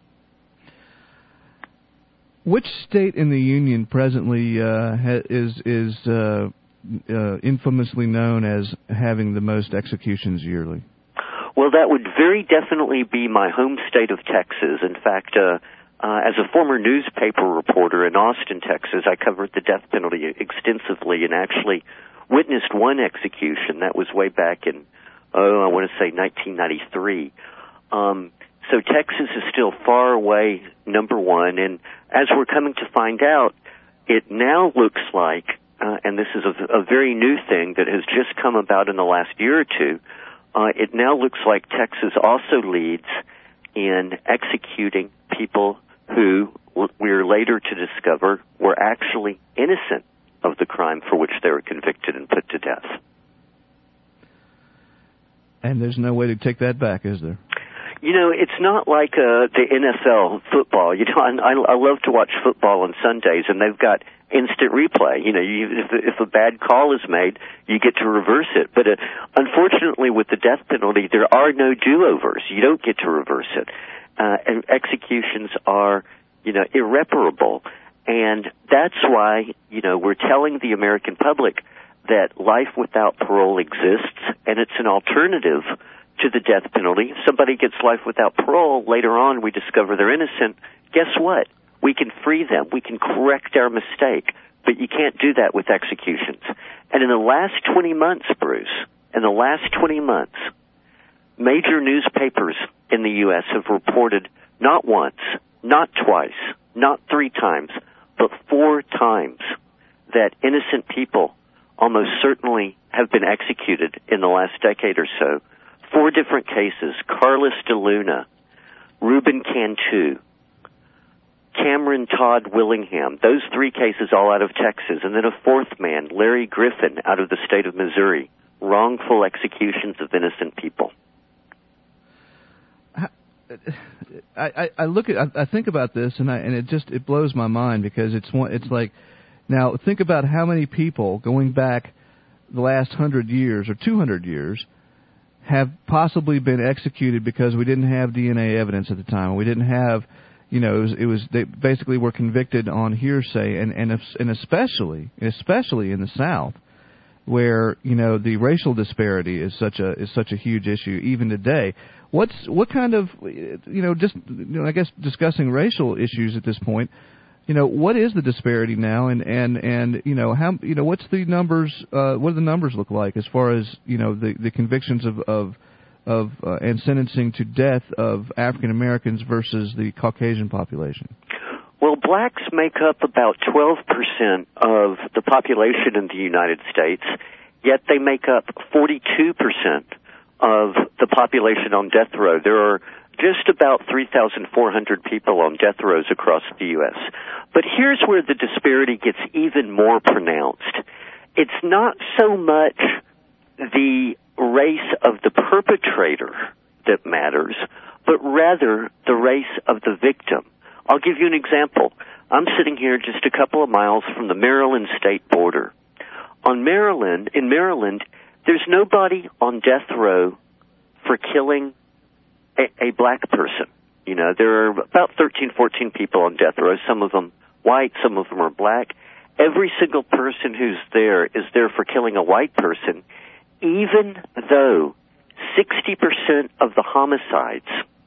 Which state in the Union presently uh, ha- is is uh, uh, infamously known as having the most executions yearly? Well, that would very definitely be my home state of Texas. In fact, uh, uh, as a former newspaper reporter in Austin, Texas, I covered the death penalty extensively and actually witnessed one execution. That was way back in, oh, I want to say nineteen ninety-three. Um, so Texas is still far away, number one. And as we're coming to find out, it now looks like, uh, and this is a, a very new thing that has just come about in the last year or two, uh, it now looks like Texas also leads in executing people who we're later to discover were actually innocent of the crime for which they were convicted and put to death. And there's no way to take that back, is there? You know, it's not like uh, the N F L football. You know, I, I love to watch football on Sundays, and they've got instant replay. You know, you, if, if a bad call is made, you get to reverse it. But uh, unfortunately, with the death penalty, there are no do-overs. You don't get to reverse it. Uh, and executions are, you know, irreparable. And that's why, you know, we're telling the American public that life without parole exists, and it's an alternative to the death penalty. If somebody gets life without parole, later on we discover they're innocent. Guess what? We can free them. We can correct our mistake. but you can't do that with executions. And in the last twenty months, Bruce, in the last twenty months, major newspapers in the U S have reported not once, not twice, not three times, but four times that innocent people almost certainly have been executed in the last decade or so. Four different cases: Carlos de Luna, Ruben Cantu, Cameron Todd Willingham. Those three cases all out of Texas. And then a fourth man, Larry Griffin, out of the state of Missouri. Wrongful executions of innocent people. I, I, I look at, I, I think about this, and I, and it just, it blows my mind, because it's one, it's like, now think about how many people going back the last hundred years or two hundred years have possibly been executed because we didn't have D N A evidence at the time. We didn't have, you know, it was, it was they basically were convicted on hearsay, and and and especially especially in the South, where, you know, the racial disparity is such a is such a huge issue even today. What's what kind of, you know, just, you know, I guess discussing racial issues at this point, you know, what is the disparity now, and and and you know, how, you know, what's the numbers, uh, what do the numbers look like as far as, you know, the the convictions of of of uh, and sentencing to death of African Americans versus the Caucasian population? Well, blacks make up about twelve percent of the population in the United States, yet they make up forty-two percent of the population on death row. There are just about three thousand four hundred people on death rows across the U S. But here's where the disparity gets even more pronounced. It's not so much the race of the perpetrator that matters, but rather the race of the victim. I'll give you an example. I'm sitting here just a couple of miles from the Maryland state border. On Maryland, in Maryland, there's nobody on death row for killing a, a black person. You know, there are about thirteen, fourteen people on death row, some of them white, some of them are black. Every single person who's there is there for killing a white person, even though sixty percent of the homicides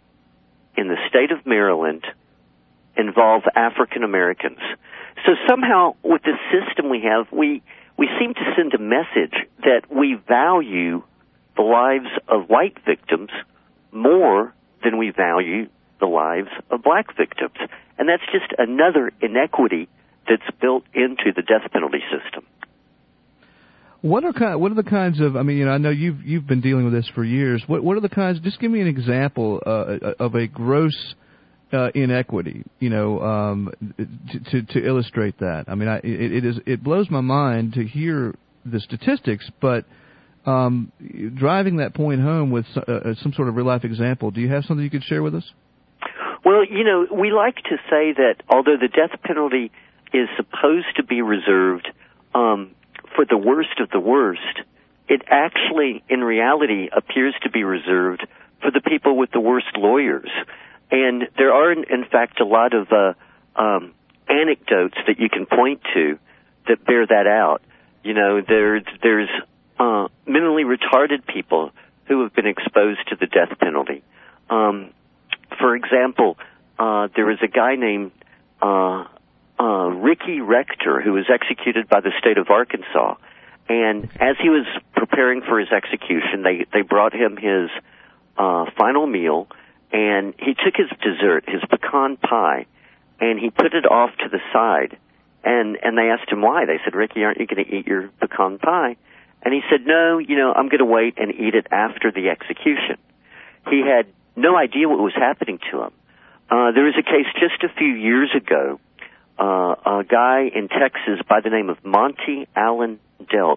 in the state of Maryland involve African Americans. So somehow, with the system we have, we we seem to send a message that we value the lives of white victims more than we value the lives of black victims. And that's just another inequity that's built into the death penalty system. What are kind? What are the kinds of? I mean, you know, I know you've you've been dealing with this for years. What what are the kinds? Just give me an example uh, of a gross uh, inequity. You know, um, to, to to illustrate that. I mean, I, it, it is it blows my mind to hear the statistics, but um, driving that point home with uh, some sort of real life example. Do you have something you could share with us? Well, you know, we like to say that although the death penalty is supposed to be reserved um, for the worst of the worst, it actually, in reality, appears to be reserved for the people with the worst lawyers. And there are, in fact, a lot of uh, um, anecdotes that you can point to that bear that out. You know, there, there's uh, mentally retarded people who have been exposed to the death penalty. Um, for example, uh, there was a guy named uh, uh, Ricky Rector who was executed by the state of Arkansas. And as he was preparing for his execution, they, they brought him his uh, final meal, and he took his dessert, his pecan pie, and he put it off to the side. And, and they asked him why. They said, "Ricky, aren't you going to eat your pecan pie?" And he said, "No, you know, I'm going to wait and eat it after the execution." He had no idea what was happening to him. Uh, there was a case just a few years ago, uh, a guy in Texas by the name of Monty Allen Delk,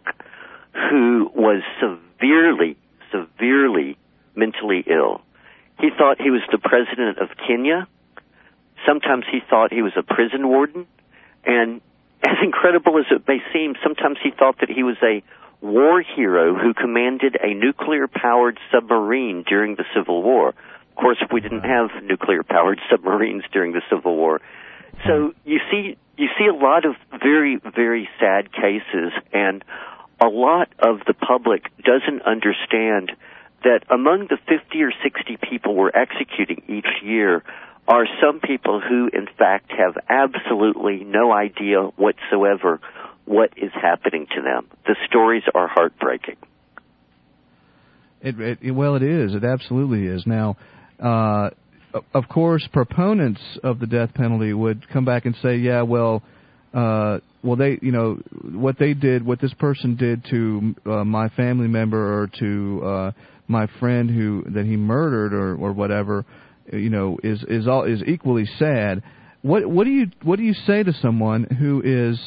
who was severely, severely mentally ill. He thought he was the president of Kenya. Sometimes he thought he was a prison warden. And as incredible as it may seem, sometimes he thought that he was a war hero who commanded a nuclear-powered submarine during the Civil War. Of course, we didn't have nuclear-powered submarines during the Civil War. So you see, you see a lot of very, very sad cases, and a lot of the public doesn't understand that among the fifty or sixty people we're executing each year are some people who, in fact, have absolutely no idea whatsoever what is happening to them. The stories are heartbreaking. It, it, well, it is. It absolutely is. Now, uh, of course, proponents of the death penalty would come back and say, yeah, well, uh, well, they, you know, what they did, what this person did to uh, my family member or to uh, my friend who that he murdered or, or whatever, you know, is is all is equally sad. What what do you what do you say to someone who is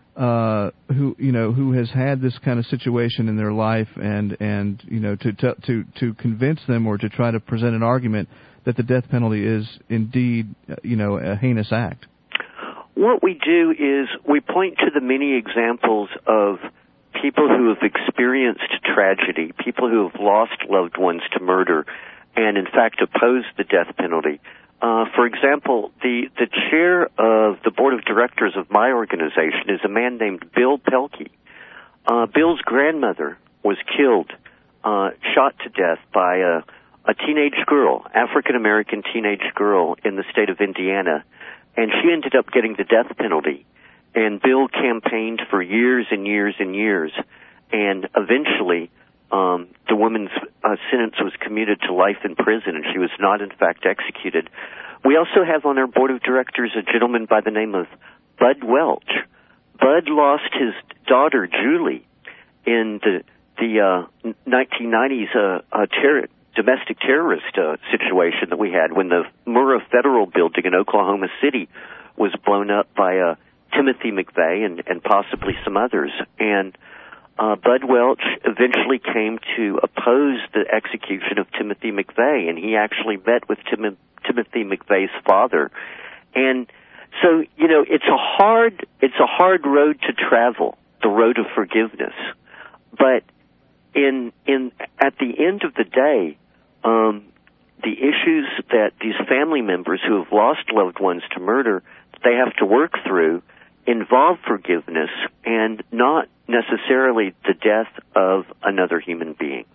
uh, who you know who has had this kind of situation in their life and and you know to to to, to convince them or to try to present an argument that the death penalty is indeed you know a heinous act? What we do is we point to the many examples of people who have experienced tragedy, people who have lost loved ones to murder, and in fact opposed the death penalty. Uh, for example, the, the chair of the board of directors of my organization is a man named Bill Pelkey. Uh, Bill's grandmother was killed, uh, shot to death by a, a teenage girl, African-American teenage girl in the state of Indiana, and she ended up getting the death penalty. And Bill campaigned for years and years and years, and eventually um, the woman's uh, sentence was commuted to life in prison, and she was not, in fact, executed. We also have on our board of directors a gentleman by the name of Bud Welch. Bud lost his daughter, Julie, in the, the uh, nineteen nineties uh, uh, terror, domestic terrorist uh, situation that we had when the Murrah Federal Building in Oklahoma City was blown up by a Timothy McVeigh and, and possibly some others. And uh, Bud Welch eventually came to oppose the execution of Timothy McVeigh, and he actually met with Tim- Timothy McVeigh's father. And so, you know, it's a hard, it's a hard road to travel, the road of forgiveness. But in in at the end of the day, um, the issues that these family members who have lost loved ones to murder, they have to work through, involve forgiveness and not necessarily the death of another human being.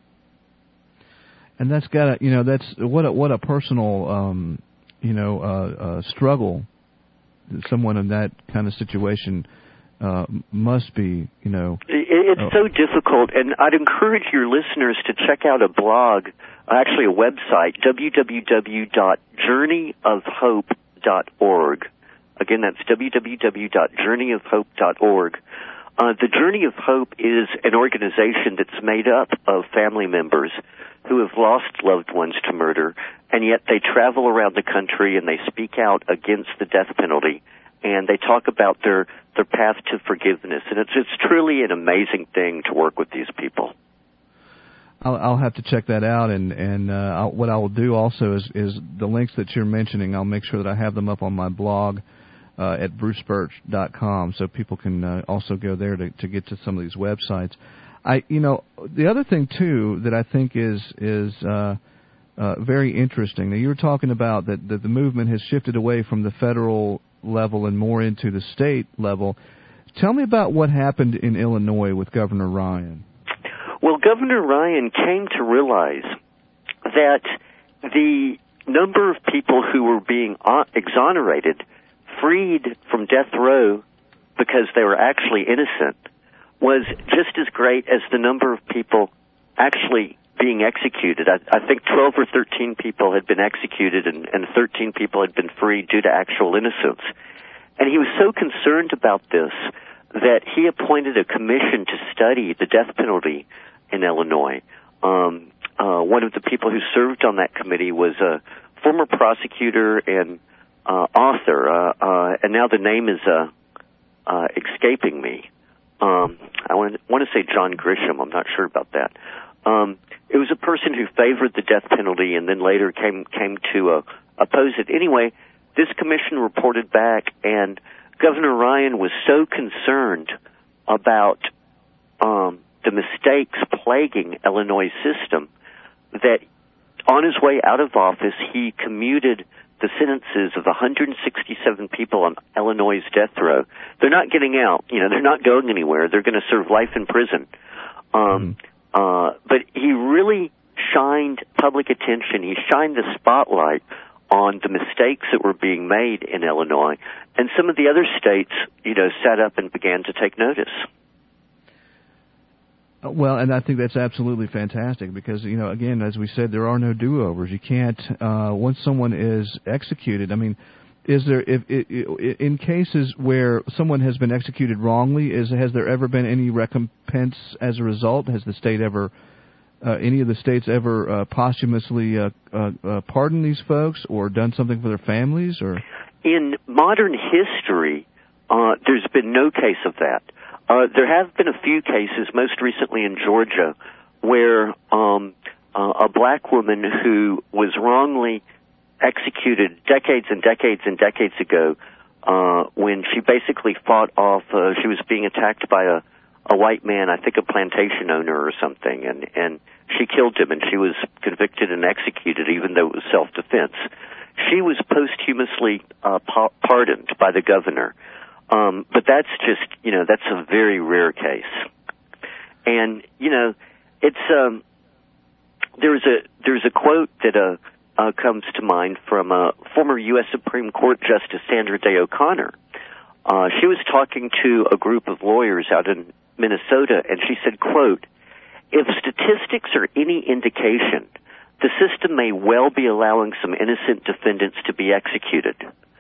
And that's got to, you know, that's what a, what a personal, um, you know, uh, uh, struggle someone in that kind of situation uh, must be, you know. It's uh, so difficult, and I'd encourage your listeners to check out a blog, actually a website, w w w dot journey of hope dot org. Again, that's w w w dot journey of hope dot org. Uh, the Journey of Hope is an organization that's made up of family members who have lost loved ones to murder, and yet they travel around the country and they speak out against the death penalty, and they talk about their, their path to forgiveness. And it's, it's truly an amazing thing to work with these people. I'll, I'll have to check that out, and and uh, I'll, what I will do also is, is the links that you're mentioning, I'll make sure that I have them up on my blog uh, at bruce birch dot com, so people can uh, also go there to, to get to some of these websites. I, you know, the other thing too that I think is is uh, uh, very interesting. Now, you were talking about that, that the movement has shifted away from the federal level and more into the state level. Tell me about what happened in Illinois with Governor Ryan. Well, Governor Ryan came to realize that the number of people who were being exonerated, freed from death row because they were actually innocent, was just as great as the number of people actually being executed. I, I think twelve or thirteen people had been executed and, and thirteen people had been freed due to actual innocence. And he was so concerned about this that he appointed a commission to study the death penalty in Illinois. Um, uh, one of the people who served on that committee was a former prosecutor and uh, author, uh, uh, and now the name is uh, uh, escaping me. Um, I want to, want to say John Grisham. I'm not sure about that. Um, it was a person who favored the death penalty and then later came came to uh, oppose it. Anyway, this commission reported back, and Governor Ryan was so concerned about um, the mistakes plaguing Illinois' system that on his way out of office, he commuted the sentences of one hundred sixty-seven people on Illinois' death row. They're not getting out. You know, they're not going anywhere. They're going to serve life in prison. Um, uh, but he really shined public attention. He shined the spotlight on the mistakes that were being made in Illinois, and some of the other states, you know, sat up and began to take notice. Well, and I think that's absolutely fantastic because, you know, again, as we said, there are no do-overs. You can't, uh, once someone is executed, I mean, is there, if, if, in cases where someone has been executed wrongly, is has there ever been any recompense as a result? Has the state ever, uh, any of the states ever uh, posthumously uh, uh, uh, pardoned these folks or done something for their families? Or in modern history, uh, there's been no case of that. Uh, there have been a few cases, most recently in Georgia, where um, uh, a black woman who was wrongly executed decades and decades and decades ago, uh, when she basically fought off, uh, she was being attacked by a, a white man, I think a plantation owner or something, and, and she killed him, and she was convicted and executed, even though it was self-defense. She was posthumously uh, pa- pardoned by the governor. Um, but that's just, you know, that's a very rare case. And, you know, it's, um, there's a, there's a quote that, uh, uh, comes to mind from, uh, former U S Supreme Court Justice Sandra Day O'Connor. Uh, she was talking to a group of lawyers out in Minnesota, and she said, quote, "If statistics are any indication, the system may well be allowing some innocent defendants to be executed.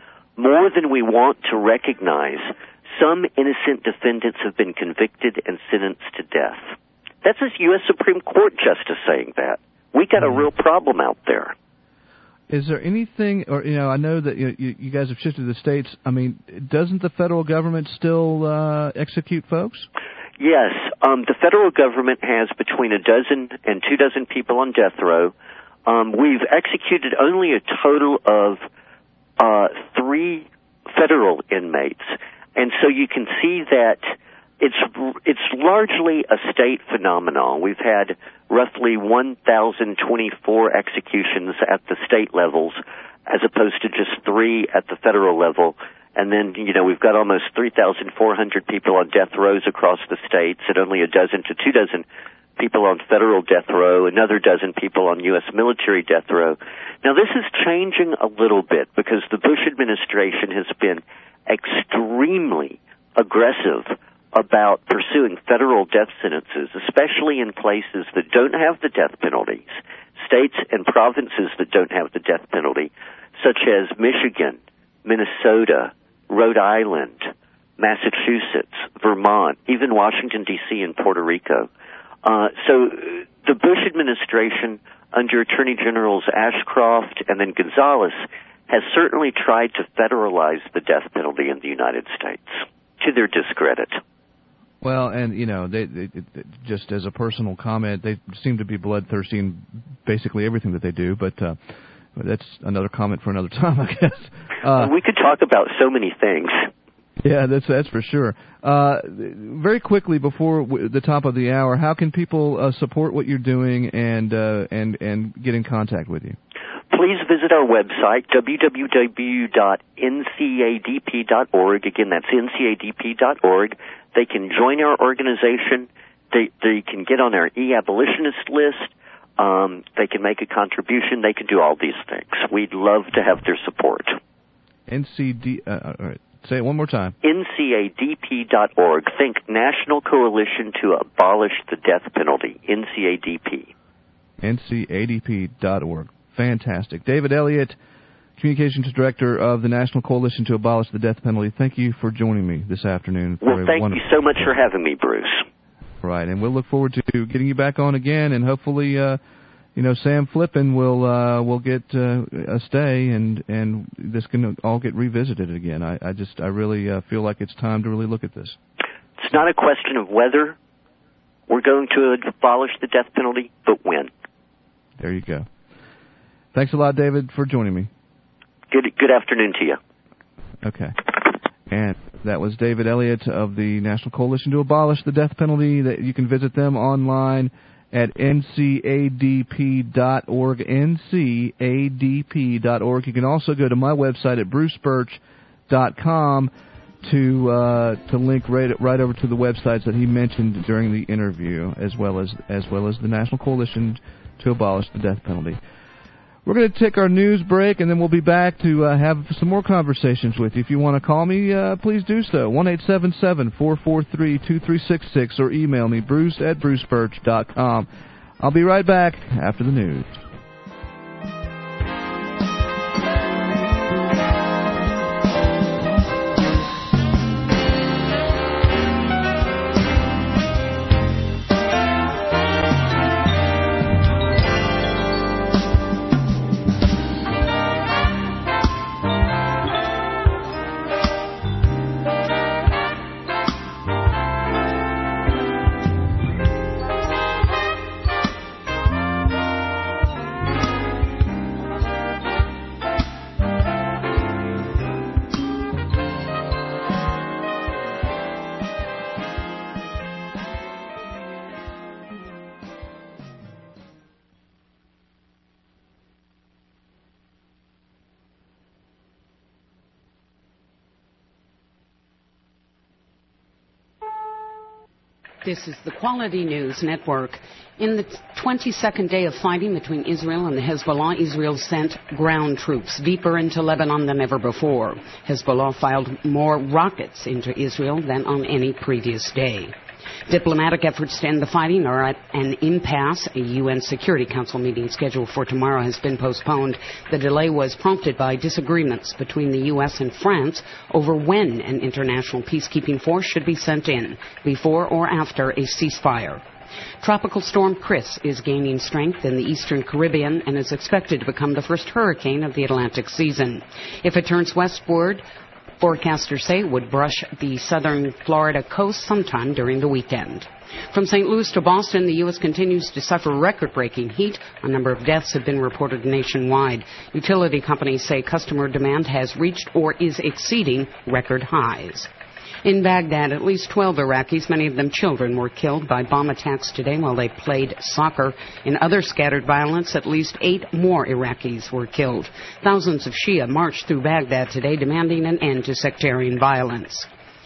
More than we want to recognize, some innocent defendants have been convicted and sentenced to death." That's a U S Supreme Court justice saying that. We got a real problem out there. Is there anything, or, you know, I know that you, you guys have shifted to the states. I mean, doesn't the federal government still uh, execute folks? Yes. Um, the federal government has between a dozen and two dozen people on death row. Um, we've executed only a total of Uh, three federal inmates, and so you can see that it's it's largely a state phenomenon. We've had roughly one thousand twenty-four executions at the state levels, as opposed to just three at the federal level. And then, you know, we've got almost three thousand four hundred people on death rows across the states, and only a dozen to two dozen people on federal death row, another dozen people on U S military death row. Now, this is changing a little bit because the Bush administration has been extremely aggressive about pursuing federal death sentences, especially in places that don't have the death penalty, states and provinces that don't have the death penalty, such as Michigan, Minnesota, Rhode Island, Massachusetts, Vermont, even Washington, D C and Puerto Rico. Uh, so the Bush administration, under Attorney Generals Ashcroft and then Gonzales, has certainly tried to federalize the death penalty in the United States, to their discredit. Well, and, you know, they, they, just as a personal comment, they seem to be bloodthirsty in basically everything that they do, but uh, that's another comment for another time, I guess. Uh, we could talk about so many things. Yeah, that's that's for sure. Uh, very quickly before w- the top of the hour, how can people uh, support what you're doing and uh, and and get in contact with you? Please visit our website, w w w dot n c a d p dot org. Again, that's n c a d p dot org. They can join our organization. They they can get on our e-abolitionist list. Um, they can make a contribution. They can do all these things. We'd love to have their support. N C D. Uh, all right. Say it one more time. N C A D P dot org. Think National Coalition to Abolish the Death Penalty. N C A D P. N C A D P dot org. Fantastic. David Elliott, Communications Director of the National Coalition to Abolish the Death Penalty. Thank you for joining me this afternoon. For well, thank you so much for having me, Bruce. Right, and we'll look forward to getting you back on again, and hopefully, uh, you know, Sam Flippin will uh, will get uh, a stay, and and this can all get revisited again. I, I just I really uh, feel like it's time to really look at this. It's not a question of whether we're going to abolish the death penalty, but when. There you go. Thanks a lot, David, for joining me. Good good afternoon to you. Okay. And that was David Elliott of the National Coalition to Abolish the Death Penalty. That you can visit them online at N C A D P dot org, N C A D P dot org. You can also go to my website at bruce birch dot com to uh, to link right right over to the websites that he mentioned during the interview, as well as as well as the National Coalition to Abolish the Death Penalty. We're going to take our news break, and then we'll be back to uh, have some more conversations with you. If you want to call me, uh, please do so. one eight seven seven, four four three, two three six six or email me, bruce at bruce birch dot com. I'll be right back after the news. This is the Quality News Network. In the twenty-second day of fighting between Israel and the Hezbollah, Israel sent ground troops deeper into Lebanon than ever before. Hezbollah fired more rockets into Israel than on any previous day. Diplomatic efforts to end the fighting are at an impasse. A U N Security Council meeting scheduled for tomorrow has been postponed. The delay was prompted by disagreements between the U S and France over when an international peacekeeping force should be sent in, before or after a ceasefire. Tropical storm Chris is gaining strength in the eastern Caribbean and is expected to become the first hurricane of the Atlantic season. If it turns westward, forecasters say it would brush the southern Florida coast sometime during the weekend. From Saint Louis to Boston, the U S continues to suffer record-breaking heat. A number of deaths have been reported nationwide. Utility companies say customer demand has reached or is exceeding record highs. In Baghdad, at least twelve Iraqis, many of them children, were killed by bomb attacks today while they played soccer. In other scattered violence, at least eight more Iraqis were killed. Thousands of Shia marched through Baghdad today demanding an end to sectarian violence.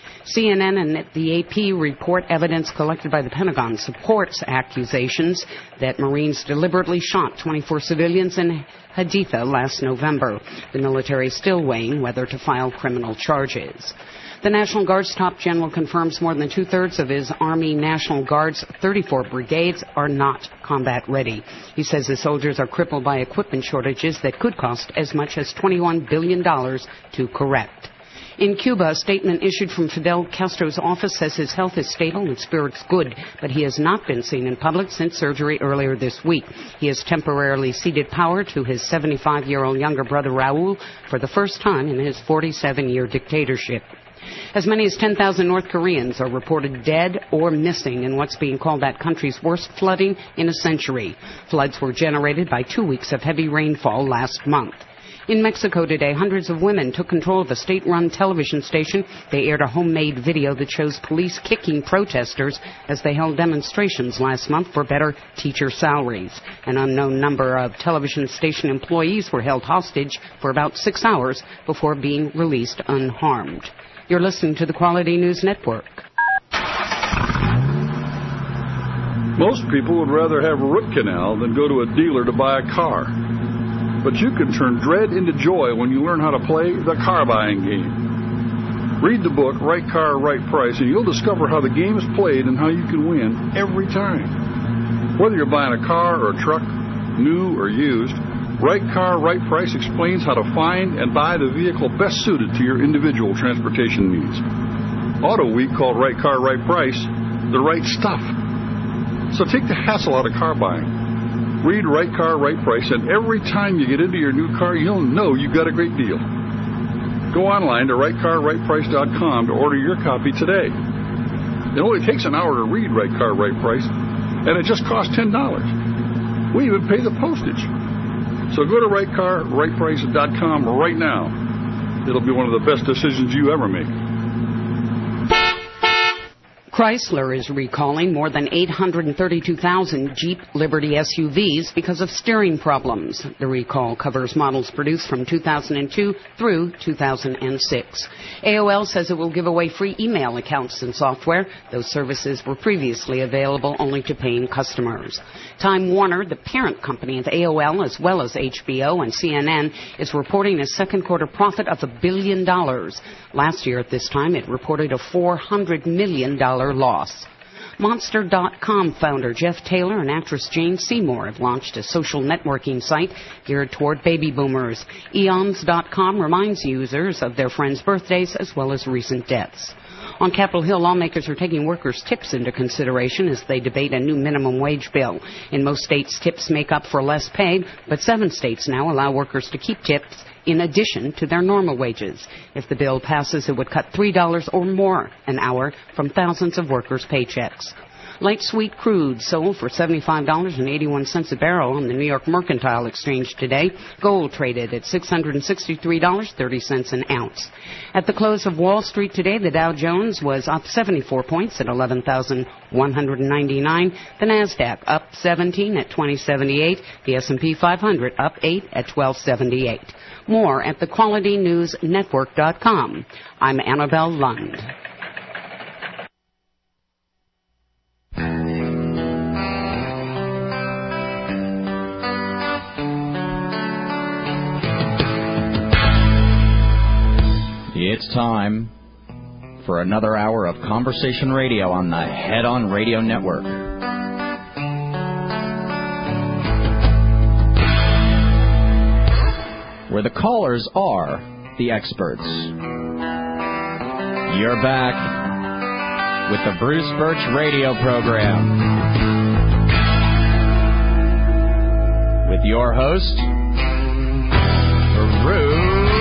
C N N and the A P report evidence collected by the Pentagon supports accusations that Marines deliberately shot twenty-four civilians in Haditha last November. The military is still weighing whether to file criminal charges. The National Guard's top general confirms more than two-thirds of his Army National Guard's thirty-four brigades are not combat ready. He says the soldiers are crippled by equipment shortages that could cost as much as twenty-one billion dollars to correct. In Cuba, a statement issued from Fidel Castro's office says his health is stable and spirits good, but he has not been seen in public since surgery earlier this week. He has temporarily ceded power to his seventy-five-year-old younger brother Raul for the first time in his forty-seven-year dictatorship. As many as ten thousand North Koreans are reported dead or missing in what's being called that country's worst flooding in a century. Floods were generated by two weeks of heavy rainfall last month. In Mexico today, hundreds of women took control of a state-run television station. They aired a homemade video that shows police kicking protesters as they held demonstrations last month for better teacher salaries. An unknown number of television station employees were held hostage for about six hours before being released unharmed. You're listening to the Quality News Network. Most people would rather have a root canal than go to a dealer to buy a car. But you can turn dread into joy when you learn how to play the car buying game. Read the book, Right Car, Right Price, and you'll discover how the game is played and how you can win every time. Whether you're buying a car or a truck, new or used, Right Car, Right Price explains how to find and buy the vehicle best suited to your individual transportation needs. Auto Week called Right Car, Right Price the right stuff. So take the hassle out of car buying. Read Right Car, Right Price, and every time you get into your new car, you'll know you've got a great deal. Go online to right car right price dot com to order your copy today. It only takes an hour to read Right Car, Right Price, and it just costs ten dollars. We even pay the postage. So go to right car right price dot com right now. It'll be one of the best decisions you ever make. Chrysler is recalling more than eight hundred thirty-two thousand Jeep Liberty S U Vs because of steering problems. The recall covers models produced from two thousand two through two thousand six. A O L says it will give away free email accounts and software. Those services were previously available only to paying customers. Time Warner, the parent company of A O L, as well as H B O and C N N, is reporting a second quarter profit of a billion dollars. Last year at this time, it reported a four hundred million dollars loss. Monster dot com founder Jeff Taylor and actress Jane Seymour have launched a social networking site geared toward baby boomers. Eons dot com reminds users of their friends' birthdays as well as recent deaths. On Capitol Hill, lawmakers are taking workers' tips into consideration as they debate a new minimum wage bill. In most states, tips make up for less pay, but seven states now allow workers to keep tips in addition to their normal wages. If the bill passes, it would cut three dollars or more an hour from thousands of workers' paychecks. Light sweet crude sold for seventy-five dollars and eighty-one cents a barrel on the New York Mercantile Exchange today. Gold traded at six hundred sixty-three dollars and thirty cents an ounce. At the close of Wall Street today, the Dow Jones was up seventy-four points at eleven thousand one hundred ninety-nine. The Nasdaq up seventeen at twenty seventy-eight. The S and P five hundred up eight at twelve seventy-eight. More at the quality news network dot com. I'm Annabelle Lund. It's time for another hour of conversation radio on the Head On Radio Network. Where the callers are the experts. You're back with the Bruce Birch Radio Program. With your host, Bruce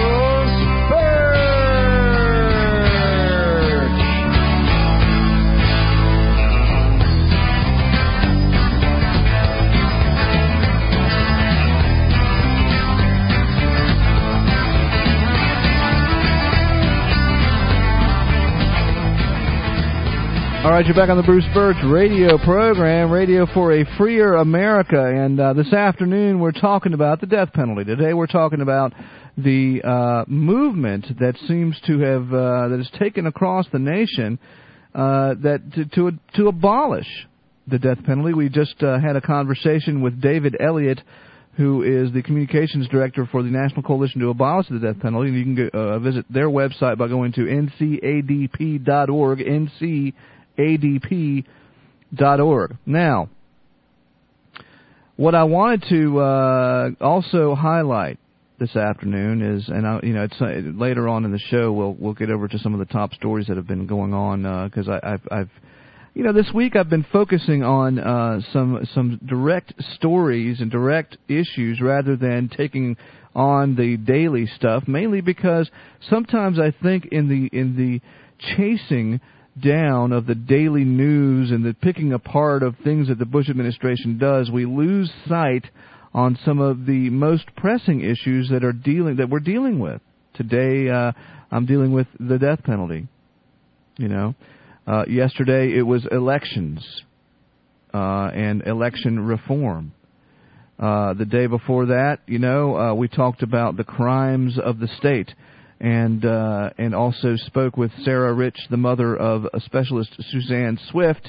All right, you're back on the Bruce Birch Radio Program, Radio for a Freer America, and uh, this afternoon we're talking about the death penalty. Today we're talking about the uh, movement that seems to have uh, that has taken across the nation uh, that to, to to abolish the death penalty. We just uh, had a conversation with David Elliott, who is the communications director for the National Coalition to Abolish the Death Penalty. And you can go, uh, visit their website by going to N C A D P dot org, N C A D P dot org. Now, what I wanted to uh, also highlight this afternoon is, and I, you know, it's uh, later on in the show we'll we'll get over to some of the top stories that have been going on because uh, I've, I've, you know, this week I've been focusing on uh, some some direct stories and direct issues rather than taking on the daily stuff, mainly because sometimes I think in the in the chasing down of the daily news and the picking apart of things that the Bush administration does, we lose sight on some of the most pressing issues that are dealing that we're dealing with today. Uh, I'm dealing with the death penalty. You know, uh, yesterday it was elections uh, and election reform. Uh, the day before that, you know, uh, we talked about the crimes of the state. And uh, and also spoke with Sarah Rich, the mother of a specialist, Suzanne Swift.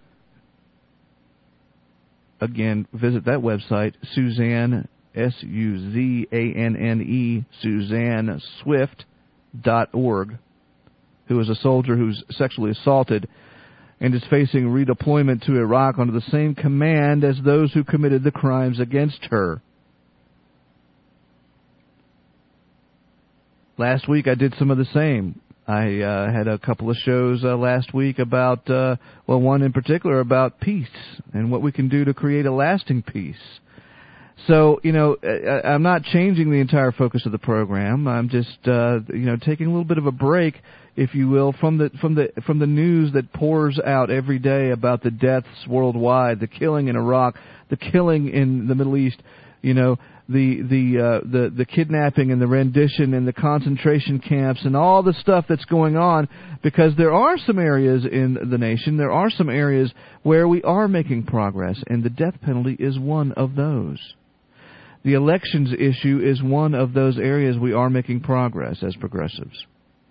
Again, visit that website, Suzanne, S U Z A N N E, Suzanne Swift dot org, who is a soldier who's sexually assaulted and is facing redeployment to Iraq under the same command as those who committed the crimes against her. Last week I did some of the same. I uh, had a couple of shows uh, last week about, uh, well, one in particular about peace and what we can do to create a lasting peace. So, you know, I, I'm not changing the entire focus of the program. I'm just, uh, you know, taking a little bit of a break, if you will, from the from the from the news that pours out every day about the deaths worldwide, the killing in Iraq, the killing in the Middle East. You know, the the uh, the the kidnapping and the rendition and the concentration camps and all the stuff that's going on, because there are some areas in the nation, there are some areas where we are making progress, and the death penalty is one of those. The elections issue is one of those areas we are making progress as progressives.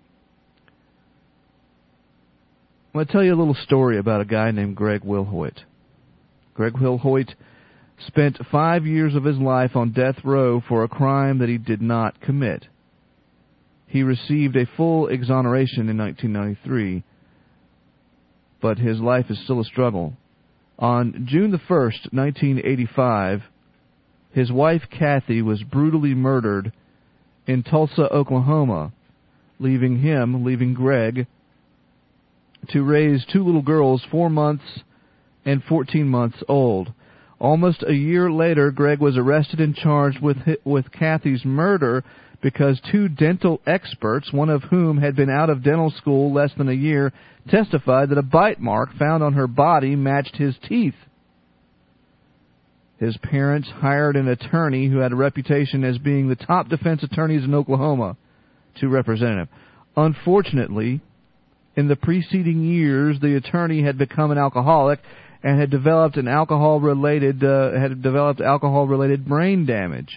I'm going to tell you a little story about a guy named Greg Wilhoit. Greg Wilhoit spent five years of his life on death row for a crime that he did not commit. He received a full exoneration in nineteen ninety-three, but his life is still a struggle. On June the first, nineteen eighty-five, his wife Kathy was brutally murdered in Tulsa, Oklahoma, leaving him, leaving Greg, to raise two little girls, four months and fourteen months old. Almost a year later, Greg was arrested and charged with with Kathy's murder because two dental experts, one of whom had been out of dental school less than a year, testified that a bite mark found on her body matched his teeth. His parents hired an attorney who had a reputation as being the top defense attorneys in Oklahoma to represent him. Unfortunately, in the preceding years, the attorney had become an alcoholic and had developed an alcohol-related uh, had developed alcohol-related brain damage.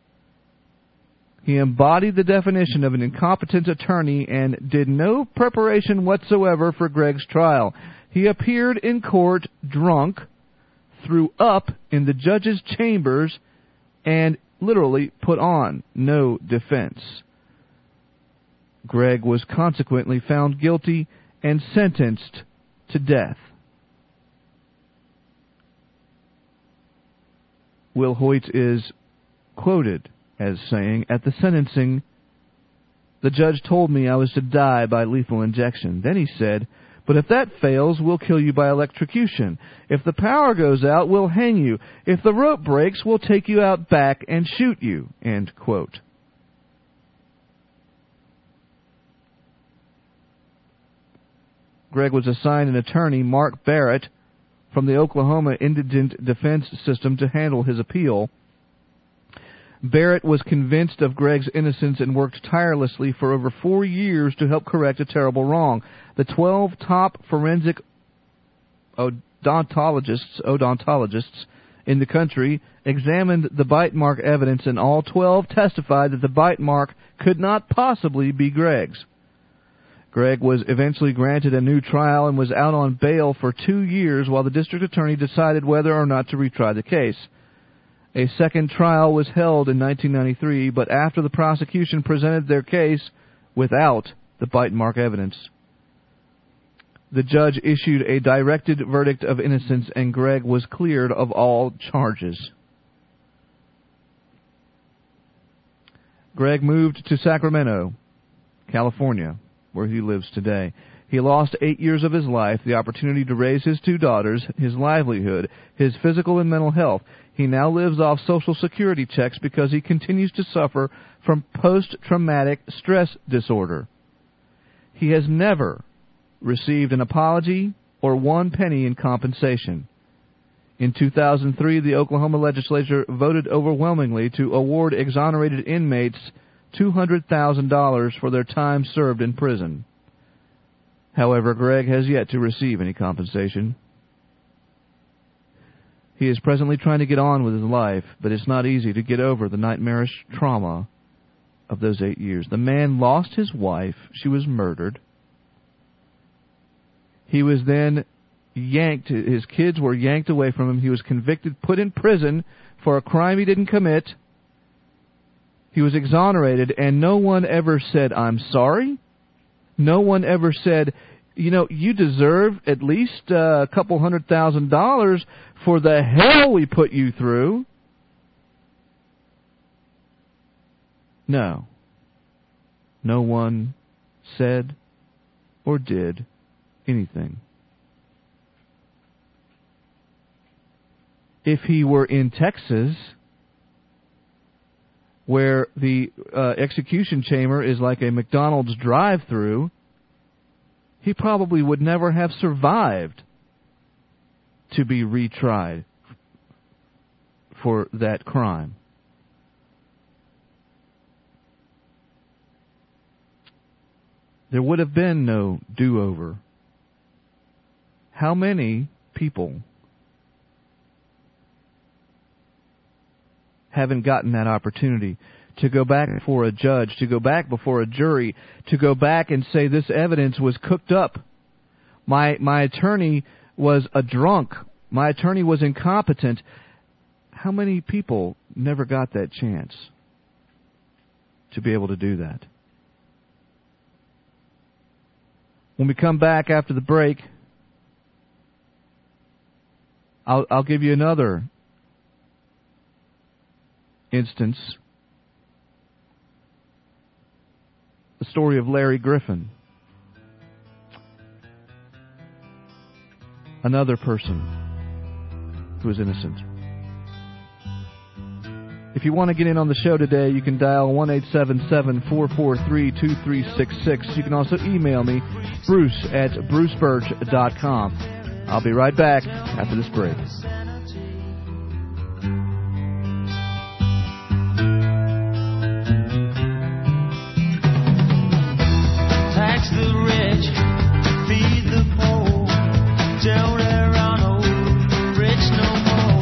He embodied the definition of an incompetent attorney and did no preparation whatsoever for Greg's trial. He appeared in court drunk, threw up in the judge's chambers, and literally put on no defense. Greg was consequently found guilty and sentenced to death. Wilhoit is quoted as saying, "At the sentencing, the judge told me I was to die by lethal injection. Then he said, 'But if that fails, we'll kill you by electrocution. If the power goes out, we'll hang you. If the rope breaks, we'll take you out back and shoot you.'" End quote. Greg was assigned an attorney, Mark Barrett, from the Oklahoma Indigent Defense System to handle his appeal. Barrett was convinced of Greg's innocence and worked tirelessly for over four years to help correct a terrible wrong. The twelve top forensic odontologists, odontologists in the country examined the bite mark evidence, and all twelve testified that the bite mark could not possibly be Greg's. Greg was eventually granted a new trial and was out on bail for two years while the district attorney decided whether or not to retry the case. A second trial was held in nineteen ninety-three, but after the prosecution presented their case without the bite mark evidence, the judge issued a directed verdict of innocence, and Greg was cleared of all charges. Greg moved to Sacramento, California, where he lives today. He lost eight years of his life, the opportunity to raise his two daughters, his livelihood, his physical and mental health. He now lives off Social Security checks because he continues to suffer from post-traumatic stress disorder. He has never received an apology or one penny in compensation. In two thousand three, the Oklahoma legislature voted overwhelmingly to award exonerated inmates two hundred thousand dollars for their time served in prison. However, Greg has yet to receive any compensation. He is presently trying to get on with his life, but it's not easy to get over the nightmarish trauma of those eight years. The man lost his wife. She was murdered. He was then yanked. His kids were yanked away from him. He was convicted, put in prison for a crime he didn't commit. He was exonerated, and no one ever said, "I'm sorry." No one ever said, you know, you deserve at least uh, a couple hundred thousand dollars for the hell we put you through. No. No one said or did anything. If he were in Texas, where the uh, execution chamber is like a McDonald's drive-thru, he probably would never have survived to be retried for that crime. there would have been no do-over. How many people haven't gotten that opportunity to go back before a judge, to go back before a jury, to go back and say this evidence was cooked up? My my attorney was a drunk. My attorney was incompetent. How many people never got that chance to be able to do that? When we come back after the break, I'll, I'll give you another instance. The story of Larry Griffin. Another person who is innocent. If you want to get in on the show today, you can dial one eight seven seven, four four three, two three six six. You can also email me, Bruce at bruce birch dot com. I'll be right back after this break. Tax the rich, feed the poor, don't err on old rich no more.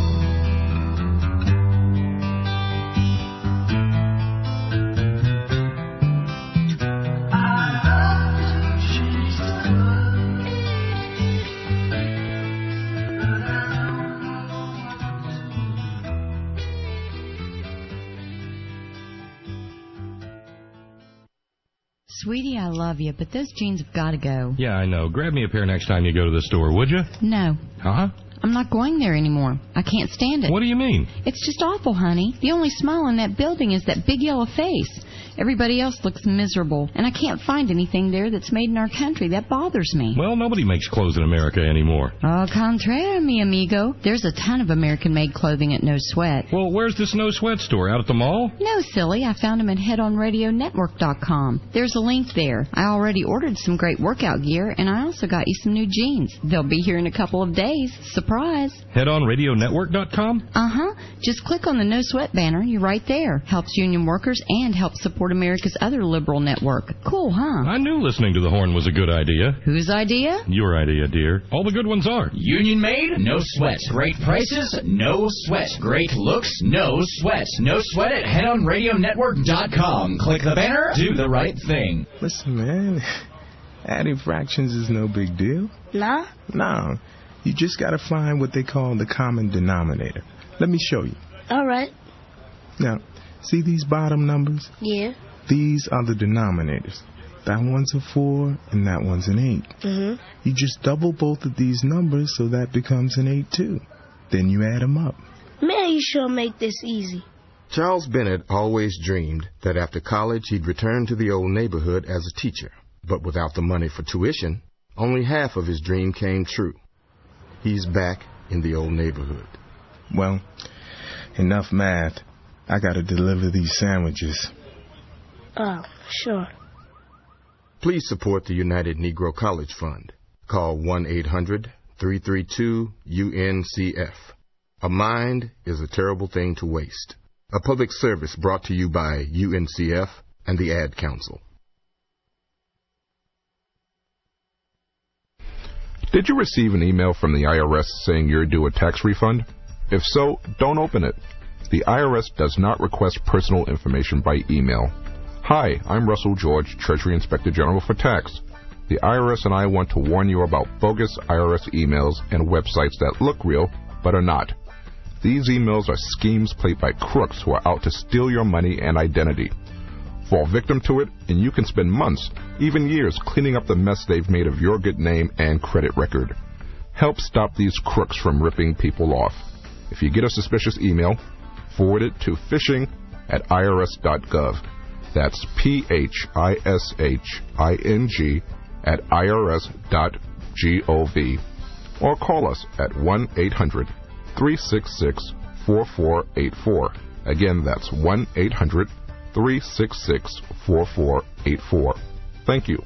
Sweetie, I love you, but those jeans have got to go. Yeah, I know. Grab me a pair next time you go to the store, would you? No. Huh? I'm not going there anymore. I can't stand it. What do you mean? It's just awful, honey. The only smile in that building is that big yellow face. Everybody else looks miserable, and I can't find anything there that's made in our country. That bothers me. Well, nobody makes clothes in America anymore. Au contraire, mi amigo. There's a ton of American-made clothing at No Sweat. Well, where's this No Sweat store? Out at the mall? No, silly. I found them at head on radio network dot com. There's a link there. I already ordered some great workout gear, and I also got you some new jeans. They'll be here in a couple of days. Surprise. head on radio network dot com? Uh-huh. Just click on the No Sweat banner. You're right there. Helps union workers and helps support America's other liberal network. Cool, huh? I knew listening to the Horn was a good idea. Whose idea? Your idea, dear. All the good ones are. Union made? No sweat. Great prices? No sweat. Great looks? No sweat. No sweat at head on radio network dot com. Click the banner. Do the right thing. Listen, man. Adding fractions is no big deal. Nah? No. You just got to find what they call the common denominator. Let me show you. All right. Now, see these bottom numbers? Yeah. These are the denominators. That one's a four and that one's an eight. Mm-hmm. You just double both of these numbers so that becomes an eight too. Then you add them up. Man, you sure make this easy. Charles Bennett always dreamed that after college he'd return to the old neighborhood as a teacher. But without the money for tuition, only half of his dream came true. He's back in the old neighborhood. Well, enough math. I gotta deliver these sandwiches. Oh, sure. Please support the United Negro College Fund. Call one eight hundred, three three two, U N C F. A mind is a terrible thing to waste. A public service brought to you by U N C F and the Ad Council. Did you receive an email from the I R S saying you're due a tax refund? If so, don't open it. The I R S does not request personal information by email. Hi, I'm Russell George, Treasury Inspector General for Tax. The I R S and I want to warn you about bogus I R S emails and websites that look real, but are not. These emails are schemes played by crooks who are out to steal your money and identity. Fall victim to it, and you can spend months, even years, cleaning up the mess they've made of your good name and credit record. Help stop these crooks from ripping people off. If you get a suspicious email, forward it to phishing at I R S dot gov. That's P H I S H I N G at I R S dot gov. Or call us at one eight hundred, three six six, four four eight four. Again, that's one eight hundred, three six six, four four eight four. Thank you.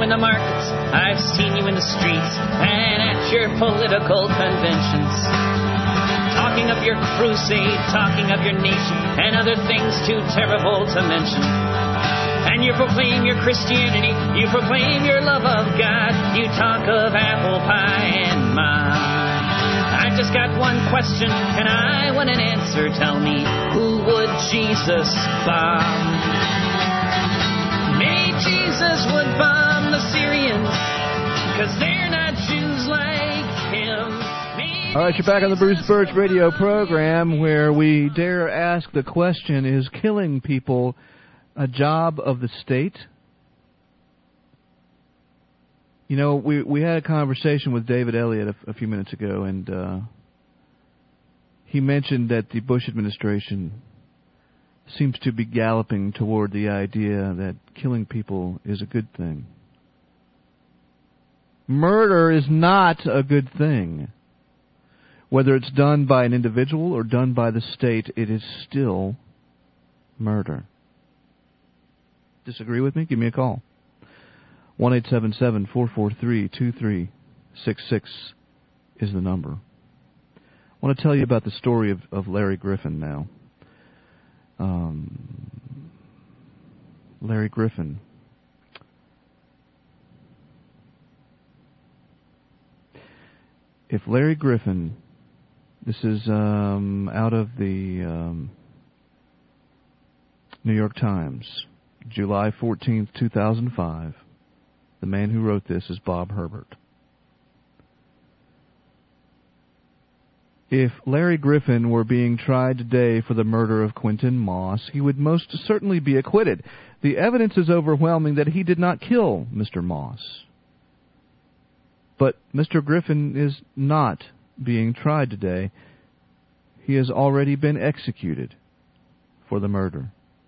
in the markets, I've seen you in the streets, and at your political conventions. Talking of your crusade, talking of your nation, and other things too terrible to mention. And you proclaim your Christianity, you proclaim your love of God, you talk of apple pie and mom. I just got one question, and I want an answer. Tell me, who would Jesus bomb? Maybe Jesus would bomb the Syrians, because they're not Jews like him. All right, you're back on the Bruce Birch radio program where we dare ask the question, is killing people a job of the state? You know, we we had a conversation with David Elliott a, a few minutes ago, and uh, he mentioned that the Bush administration seems to be galloping toward the idea that killing people is a good thing. Murder is not a good thing. Whether it's done by an individual or done by the state, it is still murder. Disagree with me? Give me a call. one eight seven seven, four four three, two three six six is the number. I want to tell you about the story of, of Larry Griffin now. Um, Larry Griffin. If Larry Griffin... This is um, out of the um, New York Times, July fourteenth, two thousand five. The man who wrote this is Bob Herbert. If Larry Griffin were being tried today for the murder of Quentin Moss, he would most certainly be acquitted. The evidence is overwhelming that he did not kill Mister Moss. But Mister Griffin is not being tried today. He has already been executed for the murder.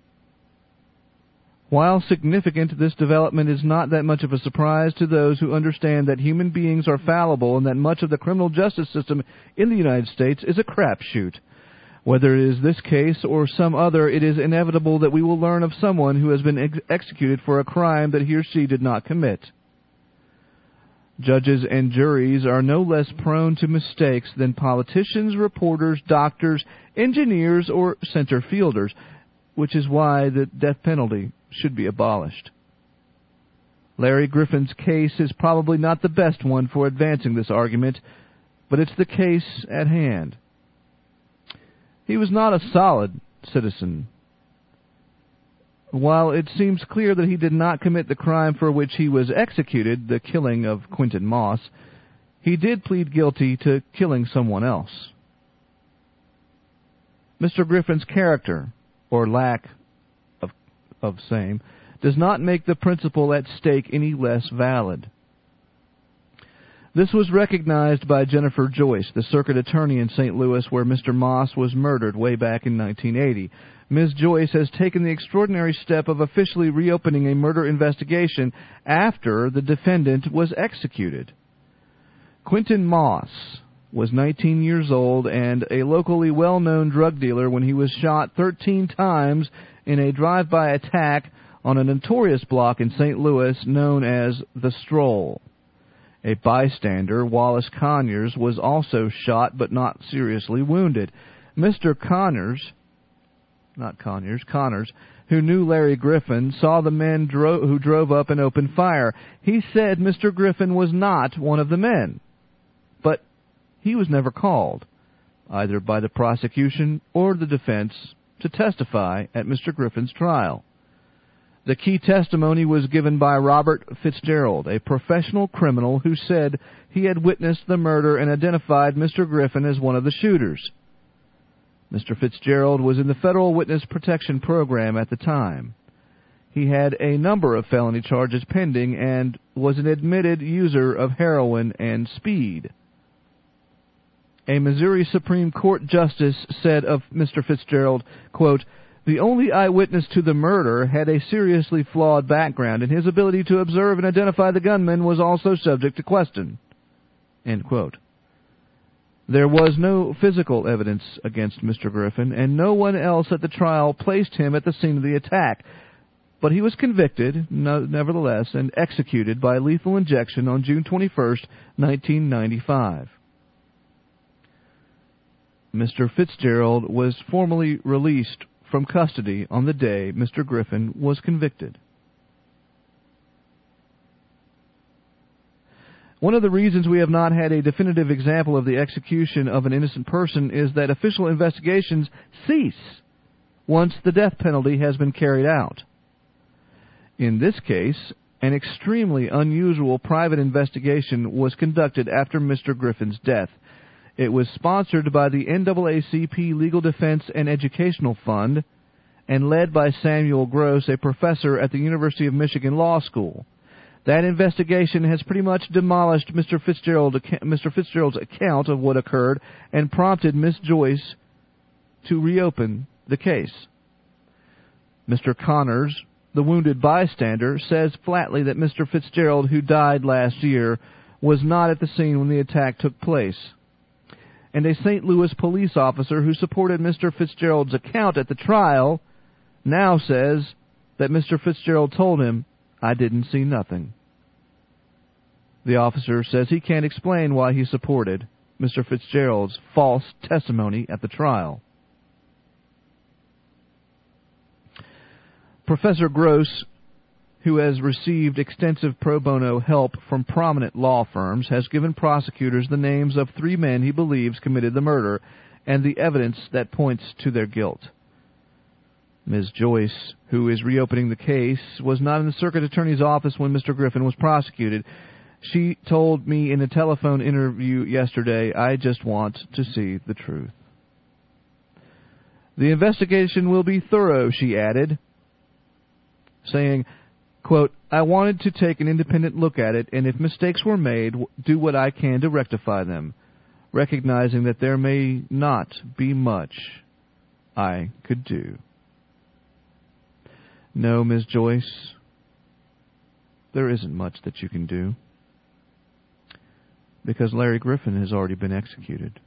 While significant, this development is not that much of a surprise to those who understand that human beings are fallible and that much of the criminal justice system in the United States is a crapshoot. Whether it is this case or some other, it is inevitable that we will learn of someone who has been ex- executed for a crime that he or she did not commit. Judges and juries are no less prone to mistakes than politicians, reporters, doctors, engineers, or center fielders, which is why the death penalty should be abolished. Larry Griffin's case is probably not the best one for advancing this argument, but it's the case at hand. He was not a solid citizen. While it seems clear that he did not commit the crime for which he was executed, the killing of Quentin Moss, he did plead guilty to killing someone else. Mister Griffin's character, or lack of, of same, does not make the principle at stake any less valid. This was recognized by Jennifer Joyce, the circuit attorney in Saint Louis where Mister Moss was murdered way back in nineteen eighty. Miz Joyce has taken the extraordinary step of officially reopening a murder investigation after the defendant was executed. Quentin Moss was nineteen years old and a locally well-known drug dealer when he was shot thirteen times in a drive-by attack on a notorious block in Saint Louis known as The Stroll. A bystander, Wallace Conyers, was also shot but not seriously wounded. Mister Connors... not Conyers, Connors, who knew Larry Griffin, saw the men dro- who drove up and opened fire. He said Mister Griffin was not one of the men, but he was never called, either by the prosecution or the defense, to testify at Mister Griffin's trial. The key testimony was given by Robert Fitzgerald, a professional criminal who said he had witnessed the murder and identified Mister Griffin as one of the shooters. Mister Fitzgerald was in the Federal Witness Protection Program at the time. He had a number of felony charges pending and was an admitted user of heroin and speed. A Missouri Supreme Court justice said of Mister Fitzgerald, quote, "The only eyewitness to the murder had a seriously flawed background, and his ability to observe and identify the gunman was also subject to question." End quote. There was no physical evidence against Mister Griffin, and no one else at the trial placed him at the scene of the attack. but he was convicted, no, nevertheless, and executed by lethal injection on June twenty-first, nineteen ninety-five. Mister Fitzgerald was formally released from custody on the day Mister Griffin was convicted. One of the reasons we have not had a definitive example of the execution of an innocent person is that official investigations cease once the death penalty has been carried out. In this case, an extremely unusual private investigation was conducted after Mister Griffin's death. It was sponsored by the N double A C P Legal Defense and Educational Fund and led by Samuel Gross, a professor at the University of Michigan Law School. That investigation has pretty much demolished Mister Fitzgerald, Mister Fitzgerald's account of what occurred and prompted Miss Joyce to reopen the case. Mister Connors, the wounded bystander, says flatly that Mister Fitzgerald, who died last year, was not at the scene when the attack took place. And a Saint Louis police officer who supported Mister Fitzgerald's account at the trial now says that Mister Fitzgerald told him, "I didn't see nothing." The officer says he can't explain why he supported Mister Fitzgerald's false testimony at the trial. Professor Gross, who has received extensive pro bono help from prominent law firms, has given prosecutors the names of three men he believes committed the murder and the evidence that points to their guilt. Miz Joyce, who is reopening the case, was not in the circuit attorney's office when Mister Griffin was prosecuted. She told me in a telephone interview yesterday, "I just want to see the truth." The investigation will be thorough, she added, saying, quote, "I wanted to take an independent look at it, and if mistakes were made, do what I can to rectify them, recognizing that there may not be much I could do." No, Miz Joyce, there isn't much that you can do, because Larry Griffin has already been executed.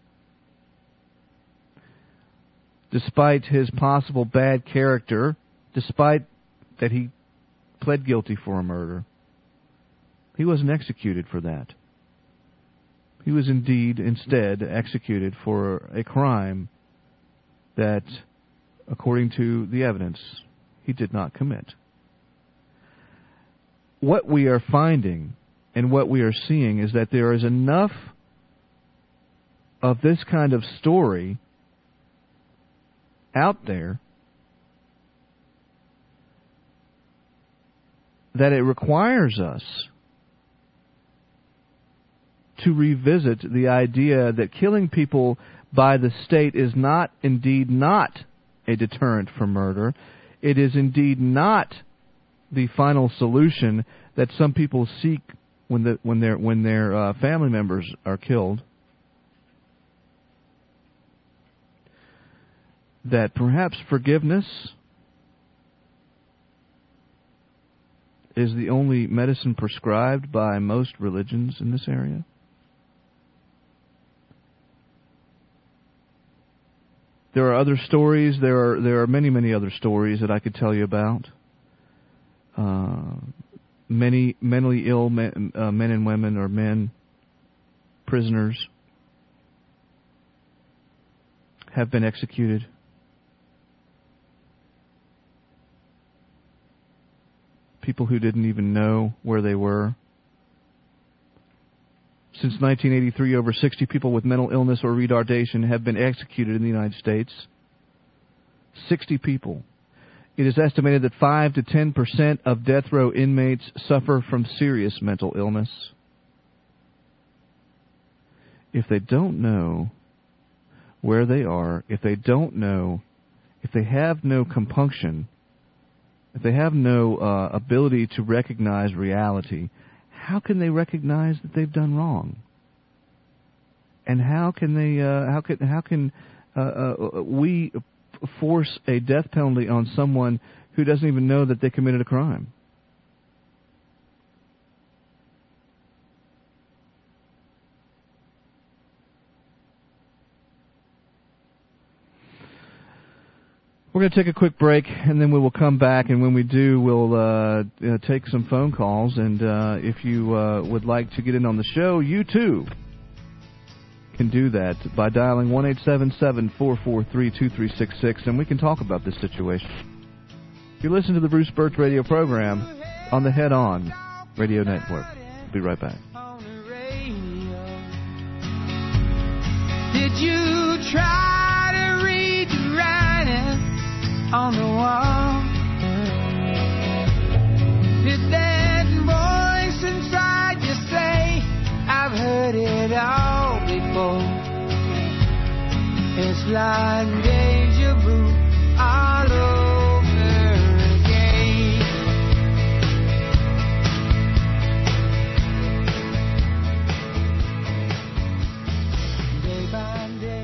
Despite his possible bad character, despite that he pled guilty for a murder, he wasn't executed for that. He was indeed instead executed for a crime that, according to the evidence, he did not commit. What we are finding and what we are seeing is that there is enough of this kind of story out there that it requires us to revisit the idea that killing people by the state is not indeed not a deterrent for murder. It is indeed not the final solution that some people seek when the when their when their uh, family members are killed. That perhaps forgiveness is the only medicine prescribed by most religions in this area. There are other stories. There are there are many many other stories that I could tell you about. Uh, many mentally ill men, uh, men and women, or men, prisoners, have been executed. People who didn't even know where they were. Since nineteen eighty-three, over sixty people with mental illness or retardation have been executed in the United States. sixty people. It is estimated that five to ten percent of death row inmates suffer from serious mental illness. If they don't know where they are, if they don't know, if they have no compunction, if they have no uh, ability to recognize reality, how can they recognize that they've done wrong? And how can they? Uh, how can how can uh, uh, we force a death penalty on someone who doesn't even know that they committed a crime? We're We're going to take a quick break, and then we will come back, and when we do, we'll uh, uh, take some phone calls, and uh, if you uh, would like to get in on the show, you too can do that by dialing one eight seven seven, four four three, two three six six, and we can talk about this situation. You listen to the Bruce Birch radio program on the Head On Radio Network. We'll be right back. Did you try to read the writing on the wall? Did that voice inside you say, I've heard it all before? It's like deja vu all over again. Day by day.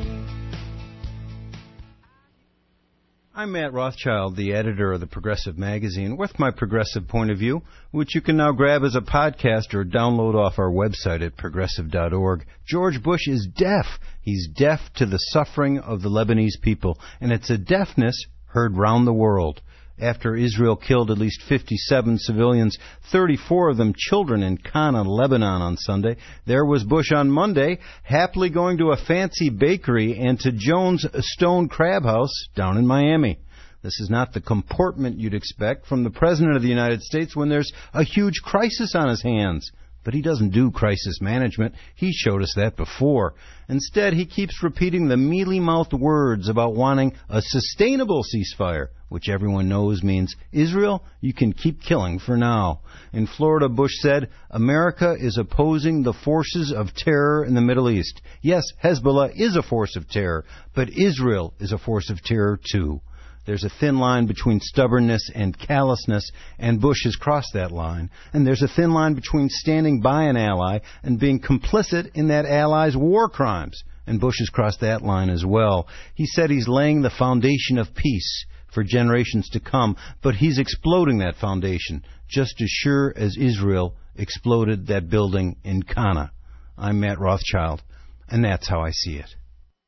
I'm Matt Rothschild, the editor of the Progressive Magazine, with my progressive point of view, which you can now grab as a podcast or download off our website at progressive dot org. George Bush is deaf. He's deaf to the suffering of the Lebanese people, and it's a deafness heard round the world. After Israel killed at least fifty-seven civilians, thirty-four of them children in Cana, Lebanon on Sunday, there was Bush on Monday, happily going to a fancy bakery and to Jones Stone Crab House down in Miami. This is not the comportment you'd expect from the President of the United States when there's a huge crisis on his hands. But he doesn't do crisis management. He showed us that before. Instead, he keeps repeating the mealy-mouthed words about wanting a sustainable ceasefire, which everyone knows means, Israel, you can keep killing for now. In Florida, Bush said, America is opposing the forces of terror in the Middle East. Yes, Hezbollah is a force of terror, but Israel is a force of terror too. There's a thin line between stubbornness and callousness, and Bush has crossed that line. And there's a thin line between standing by an ally and being complicit in that ally's war crimes. And Bush has crossed that line as well. He said he's laying the foundation of peace for generations to come, but he's exploding that foundation, just as sure as Israel exploded that building in Cana. I'm Matt Rothschild, and that's how I see it.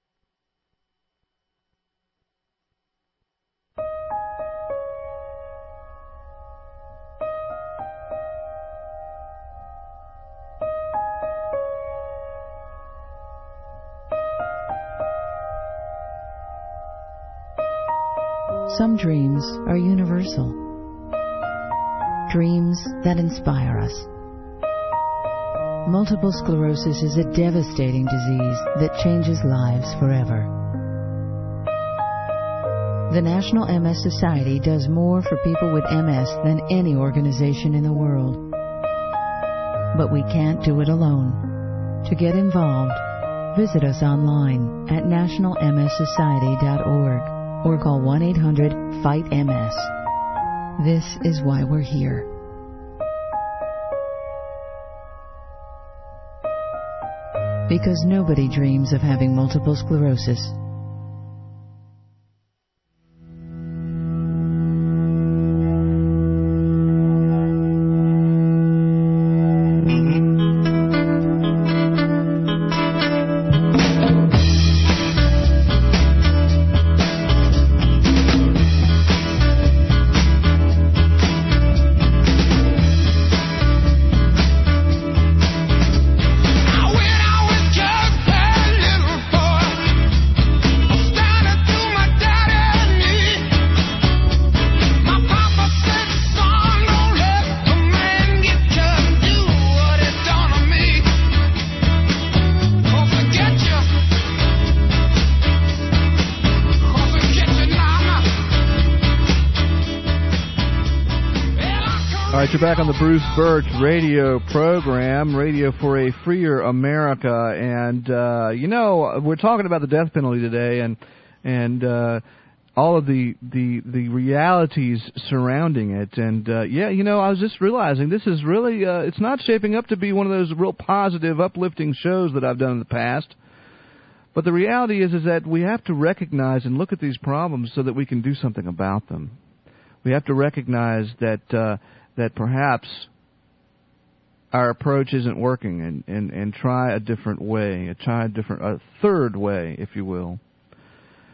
Some dreams are universal. Dreams that inspire us. Multiple sclerosis is a devastating disease that changes lives forever. The National M S Society does more for people with M S than any organization in the world. But we can't do it alone. To get involved, visit us online at national m s society dot org. or call one eight hundred fight M S. This is why we're here. Because nobody dreams of having multiple sclerosis. You're back on the Bruce Birch radio program, Radio for a Freer America, and uh, you know, we're talking about the death penalty today, and and uh, all of the, the the realities surrounding it, and uh, yeah, you know, I was just realizing this is really uh, it's not shaping up to be one of those real positive, uplifting shows that I've done in the past. But the reality is, is that we have to recognize and look at these problems so that we can do something about them. We have to recognize that. Uh, that perhaps our approach isn't working, and, and, and try a different way, try a different, a third way, if you will.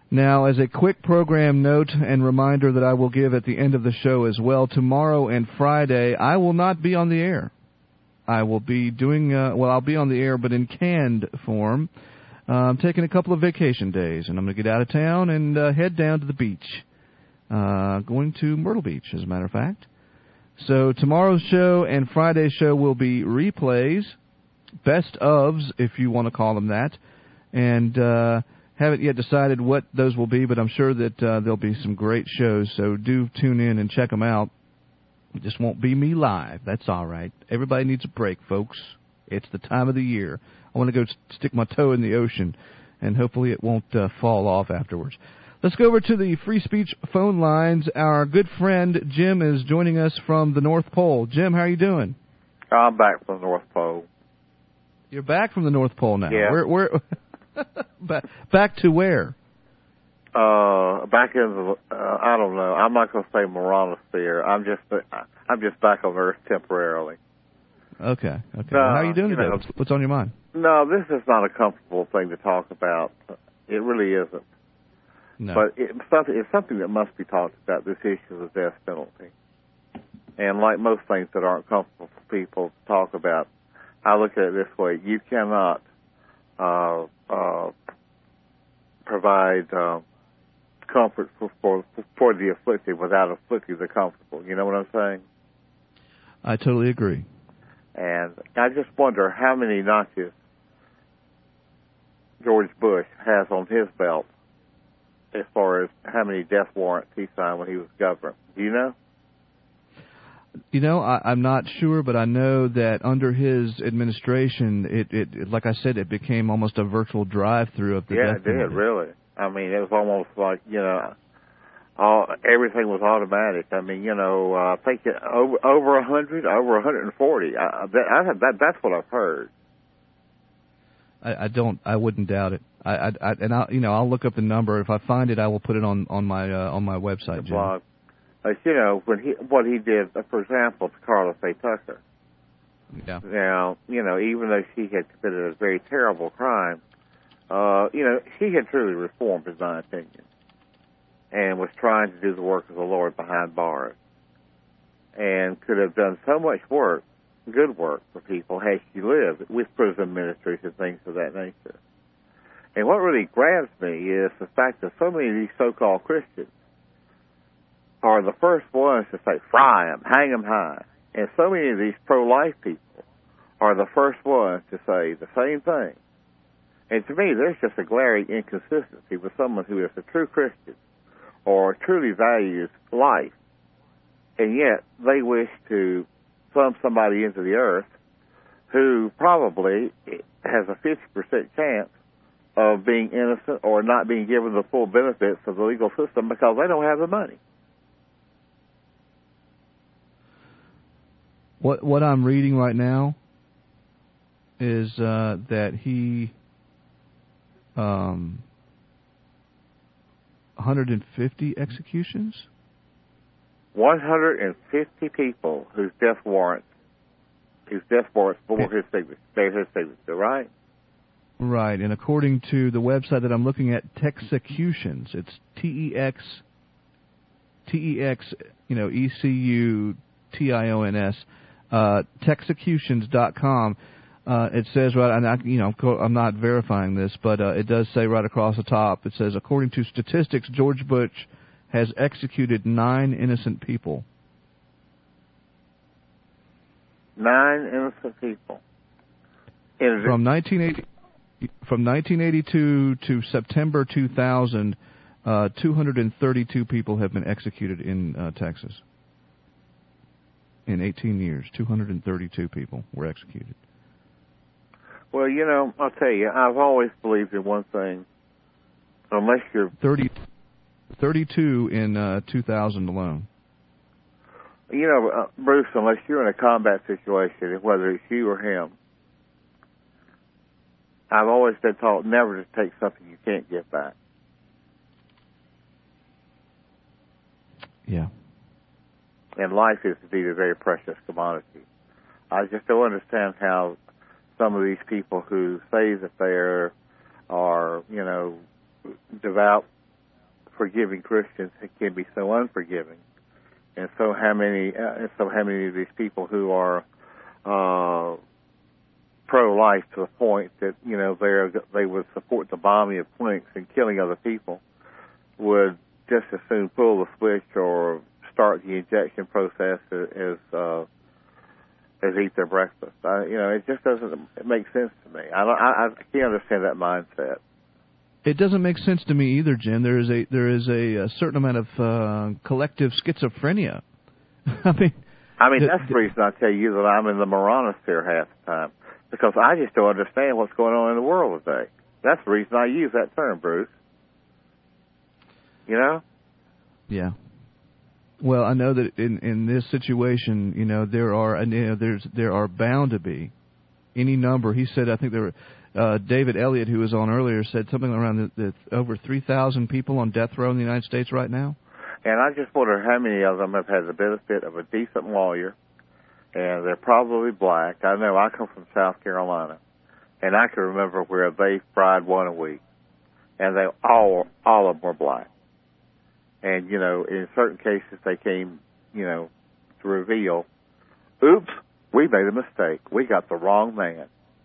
Now, as a quick program note and reminder that I will give at the end of the show as well, tomorrow and Friday I will not be on the air. I will be doing, uh, well, I'll be on the air, but in canned form. Uh, I'm taking a couple of vacation days, and I'm going to get out of town and uh, head down to the beach. Uh, going to Myrtle Beach, as a matter of fact. So tomorrow's show and Friday's show will be replays, best ofs, if you want to call them that, and uh, haven't yet decided what those will be, but I'm sure that uh, there'll be some great shows, so do tune in and check them out. It just won't be me live. That's all right. Everybody needs a break, folks. It's the time of the year. I want to go stick my toe in the ocean, and hopefully it won't uh, fall off afterwards. Let's go over to the free speech phone lines. Our good friend Jim is joining us from the North Pole. Jim, how are you doing? I'm back from the North Pole. You're back from the North Pole now. Yeah. Where, where, back, back to where? Uh, back in the, uh, I don't know. I'm not going to say Moranosphere. I'm just, I'm just back on Earth temporarily. Okay. Okay. Uh, Well, how are you doing you today? know, What's, what's on your mind? No, this is not a comfortable thing to talk about. It really isn't. No. But it's something, it's something that must be talked about, this issue of the death penalty. And like most things that aren't comfortable for people to talk about, I look at it this way. You cannot uh, uh, provide uh, comfort for, for, for the afflicted without afflicting the comfortable. You know what I'm saying? I totally agree. And I just wonder how many notches George Bush has on his belt as far as how many death warrants he signed when he was governor. Do you know? You know, I, I'm not sure, but I know that under his administration, it, it, it like I said, it became almost a virtual drive-through of the Yeah, death it did, penalty. really. I mean, it was almost like, you know, all, everything was automatic. I mean, you know, uh, I think it, over over a hundred, over a hundred and forty. I, that, I, that that's what I've heard. I, I don't. I wouldn't doubt it. I, I, I and I, you know, I'll look up the number. If I find it, I will put it on on my uh, on my website. Jim. Blog. Like, you know, when he what he did, uh, for example, to Carla Faye Tucker. Yeah. Now, you know, even though she had committed a very terrible crime, uh, you know, she had truly reformed, in my opinion, and was trying to do the work of the Lord behind bars, and could have done so much work, good work for people had she lived with prison ministries and things of that nature. And what really grabs me is the fact that so many of these so-called Christians are the first ones to say, fry them, hang them high. And so many of these pro-life people are the first ones to say the same thing. And to me, there's just a glaring inconsistency with someone who is a true Christian or truly values life, and yet they wish to thumb somebody into the earth who probably has a fifty percent chance of being innocent or not being given the full benefits of the legal system because they don't have the money. What what I'm reading right now is uh, that he um, one hundred fifty executions. one hundred fifty people whose death warrants, whose death warrants bore his signature, bear his signature, right? Right, and according to the website that I'm looking at, Texecutions, it's T E X, T E X, you know, E C U T I O N S, uh, Texecutions dot com. Uh, it says right, and I, you know, I'm not verifying this, but uh, it does say right across the top. It says, according to statistics, George Bush has executed nine innocent people. Nine innocent people. In From nineteen eighty, from nineteen eighty-two to September two thousand, uh, two hundred thirty-two people have been executed in uh, Texas. In eighteen years, two hundred thirty-two people were executed. Well, you know, I'll tell you, I've always believed in one thing. Unless you're... thirty, thirty-two in uh, two thousand alone. You know, uh, Bruce, unless you're in a combat situation, whether it's you or him, I've always been taught never to take something you can't get back. Yeah. And life is indeed a very precious commodity. I just don't understand how some of these people who say that they are, are, you know, devout forgiving Christians can be so unforgiving, and so how many, uh, and so how many of these people who are uh, pro-life to the point that you know they they would support the bombing of clinics and killing other people would just as soon pull the switch or start the injection process as uh, as eat their breakfast. I, you know, it just doesn't make sense to me. I, don't, I, I can't understand that mindset. It doesn't make sense to me either, Jim. There is a there is a, a certain amount of uh, collective schizophrenia. I mean, I mean the, that's the reason I tell you that I'm in the Moranosphere half the time, because I just don't understand what's going on in the world today. That's the reason I use that term, Bruce. You know? Yeah. Well, I know that in, in this situation, you know, there are you know, there's there are bound to be any number. He said, I think there were uh, David Elliott, who was on earlier, said something around the, the over three thousand people on death row in the United States right now. And I just wonder how many of them have had the benefit of a decent lawyer, and they're probably black. I know I come from South Carolina, and I can remember where they fried one a week, and they all all of them were black. And, you know, in certain cases they came, you know, to reveal, oops, we made a mistake. We got the wrong man.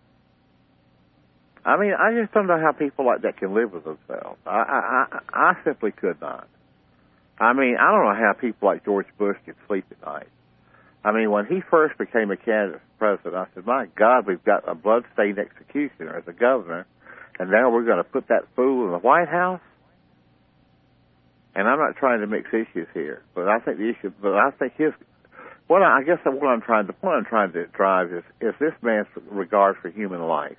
I mean, I just don't know how people like that can live with themselves. I, I, I, I simply could not. I mean, I don't know how people like George Bush can sleep at night. I mean, when he first became a candidate for president, I said, my God, we've got a blood-stained executioner as a governor, and now we're going to put that fool in the White House? And I'm not trying to mix issues here, but I think the issue, but I think his, what I, I guess what I'm trying to, what I'm trying to drive is, is this man's regard for human life.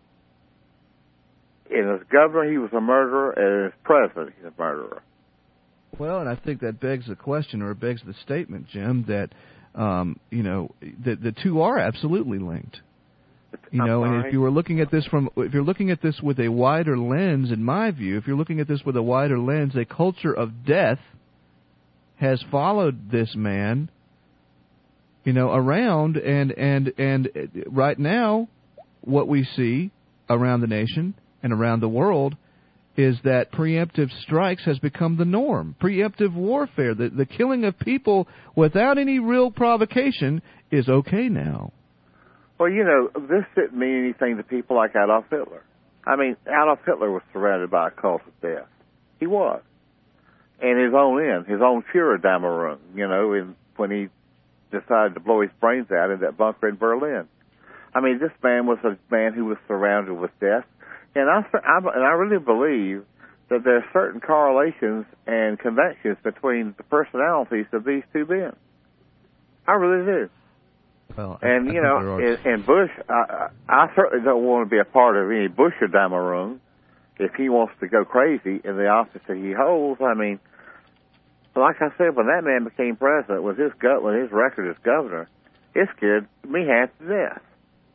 And as governor, he was a murderer, and as president, he's a murderer. Well, and I think that begs the question, or it begs the statement, Jim, that, um, you know, the, the two are absolutely linked. You know, and if you were looking at this from, if you're looking at this with a wider lens, in my view, if you're looking at this with a wider lens, a culture of death has followed this man, you know, around, and and and right now, what we see around the nation and around the world is that preemptive strikes has become the norm. Preemptive warfare, the the killing of people without any real provocation, is okay now. Well, you know, this didn't mean anything to people like Adolf Hitler. I mean, Adolf Hitler was surrounded by a cult of death. He was. And his own end, his own Führerdämmerung, you know, in, when he decided to blow his brains out in that bunker in Berlin. I mean, this man was a man who was surrounded with death. And I, I, and I really believe that there are certain correlations and connections between the personalities of these two men. I really do. Well, and, I, you I know, in, in Bush, I, I certainly don't want to be a part of any Busherdämmerung if he wants to go crazy in the office that he holds. I mean, like I said, when that man became president, with his gut, with his record as governor, it scared me half to death.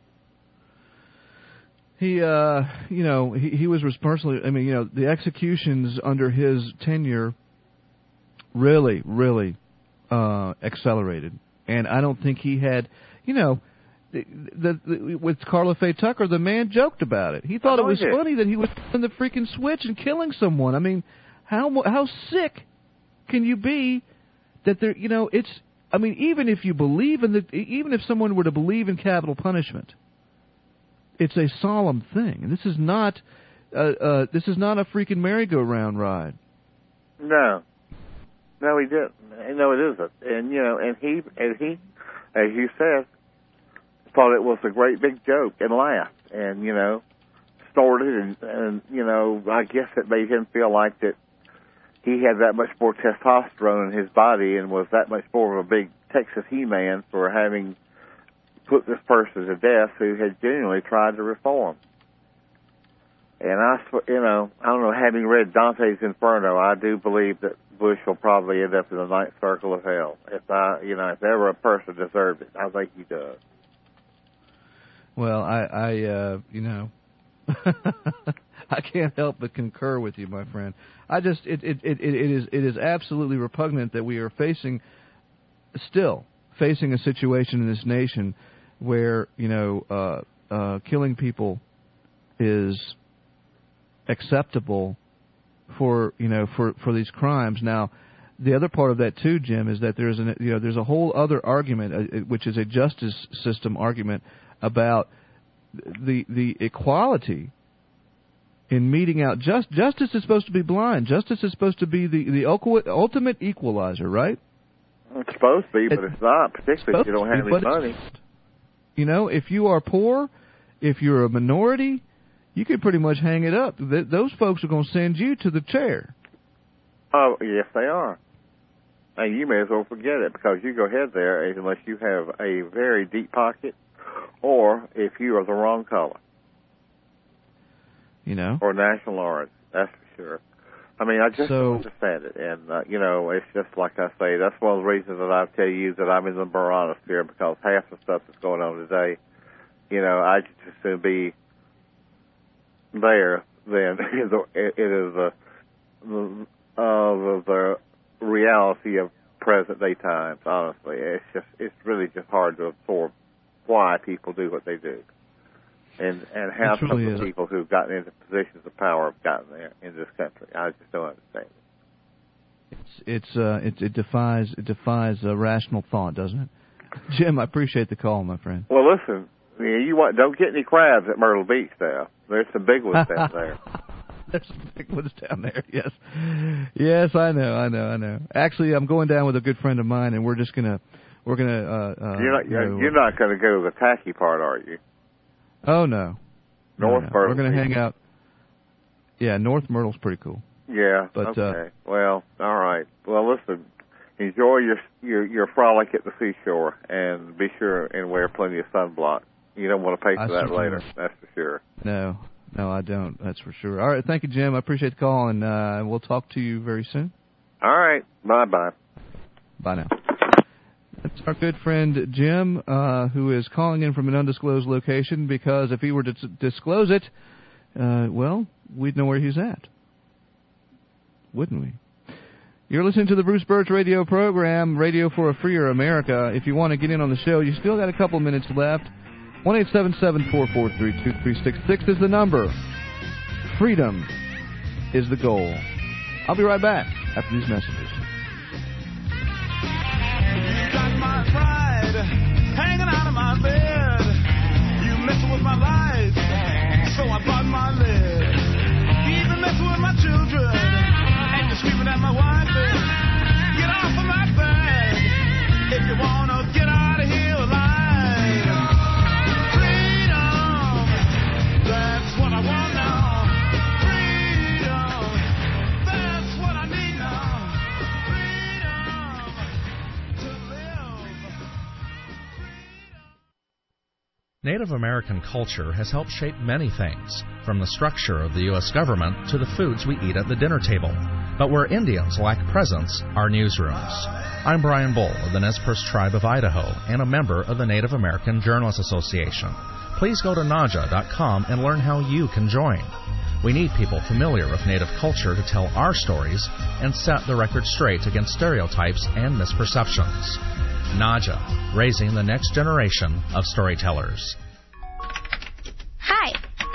He, uh, you know, he, he was responsible. I mean, you know, the executions under his tenure really, really uh, accelerated. And I don't think he had, you know, the, the, the, with Carla Faye Tucker, the man joked about it. He thought it was funny that he was flipping the freaking switch and killing someone. I mean, how how sick can you be that there, you know, it's, I mean, even if you believe in the, even if someone were to believe in capital punishment, it's a solemn thing. And this is not, uh, uh, this is not a freaking merry-go-round ride. No. No, he didn't. No, it isn't. And, you know, and he, and he, as you said, thought it was a great big joke and laughed and, you know, snorted and, and, you know, I guess it made him feel like that he had that much more testosterone in his body and was that much more of a big Texas He-Man for having put this person to death who had genuinely tried to reform. And I, you know, I don't know, having read Dante's Inferno, I do believe that Bush will probably end up in the ninth circle of hell. If I, you know, if ever a person deserved it, I think he does. Well, I, I, uh, you know, I can't help but concur with you, my friend. I just, it, it, it, it is, it is absolutely repugnant that we are facing, still facing a situation in this nation where, you know, uh, uh, killing people is acceptable for you know for, for these crimes. Now, the other part of that too, Jim, is that there's an you know there's a whole other argument, uh, which is a justice system argument about the the equality in meting out. Just justice is supposed to be blind. Justice is supposed to be the the ultimate equalizer, right? It's supposed to be, but it's, it's not, particularly if you don't have any money. You know, if you are poor, if you're a minority, you can pretty much hang it up. Th- those folks are going to send you to the chair. Oh, yes, they are. And you may as well forget it, because you go ahead there unless you have a very deep pocket or if you are the wrong color. You know? Or national origin, that's for sure. I mean, I just so, don't understand it. And, uh, you know, it's just like I say, that's one of the reasons that I tell you that I'm in the baronosphere, because half the stuff that's going on today, you know, I just as soon be there than it is the, the, uh, the, the reality of present-day times, honestly. It's just, it's really just hard to absorb why people do what they do. And and how some really of the people who've gotten into positions of power have gotten there in this country. I just don't understand it. It's it's uh it, it defies it defies uh, rational thought, doesn't it? Jim, I appreciate the call, my friend. Well, listen, you want don't get any crabs at Myrtle Beach now. There's some big ones down there. There's some big ones down there. Yes, yes, I know, I know, I know. Actually, I'm going down with a good friend of mine, and we're just gonna we're gonna. Uh, uh, you're not you're, you know, you're not going to go to the tacky part, are you? Oh, no. North no, no. Myrtle. We're going to hang out. Yeah, North Myrtle's pretty cool. Yeah, but, okay. Uh, well, all right. Well, listen, enjoy your, your your frolic at the seashore, and be sure and wear plenty of sunblock. You don't want to pay for I that later, that's for sure. No, no, I don't. That's for sure. All right, thank you, Jim. I appreciate the call, and uh, we'll talk to you very soon. All right. Bye-bye. Bye now. That's our good friend Jim, uh, who is calling in from an undisclosed location, because if he were to t- disclose it, uh, well, we'd know where he's at. Wouldn't we? You're listening to the Bruce Birch radio program, Radio for a Freer America. If you want to get in on the show, you still got a couple minutes left. one eight seven seven, four four three, two three six six is the number. Freedom is the goal. I'll be right back after these messages. My pride hanging out of my bed. You messing with my life, so I bought my lead. You even messing with my children, and you're screaming at my wife. Get off of my bed if you wanna get out of here alive. Freedom, that's what I want now. Freedom, that's what I need now. Native American culture has helped shape many things, from the structure of the U S government to the foods we eat at the dinner table. But where Indians lack presence are newsrooms. I'm Brian Bull of the Nez Perce Tribe of Idaho and a member of the Native American Journalists Association. Please go to N A J A dot com and learn how you can join. We need people familiar with Native culture to tell our stories and set the record straight against stereotypes and misperceptions. N A J A, raising the next generation of storytellers. Hi.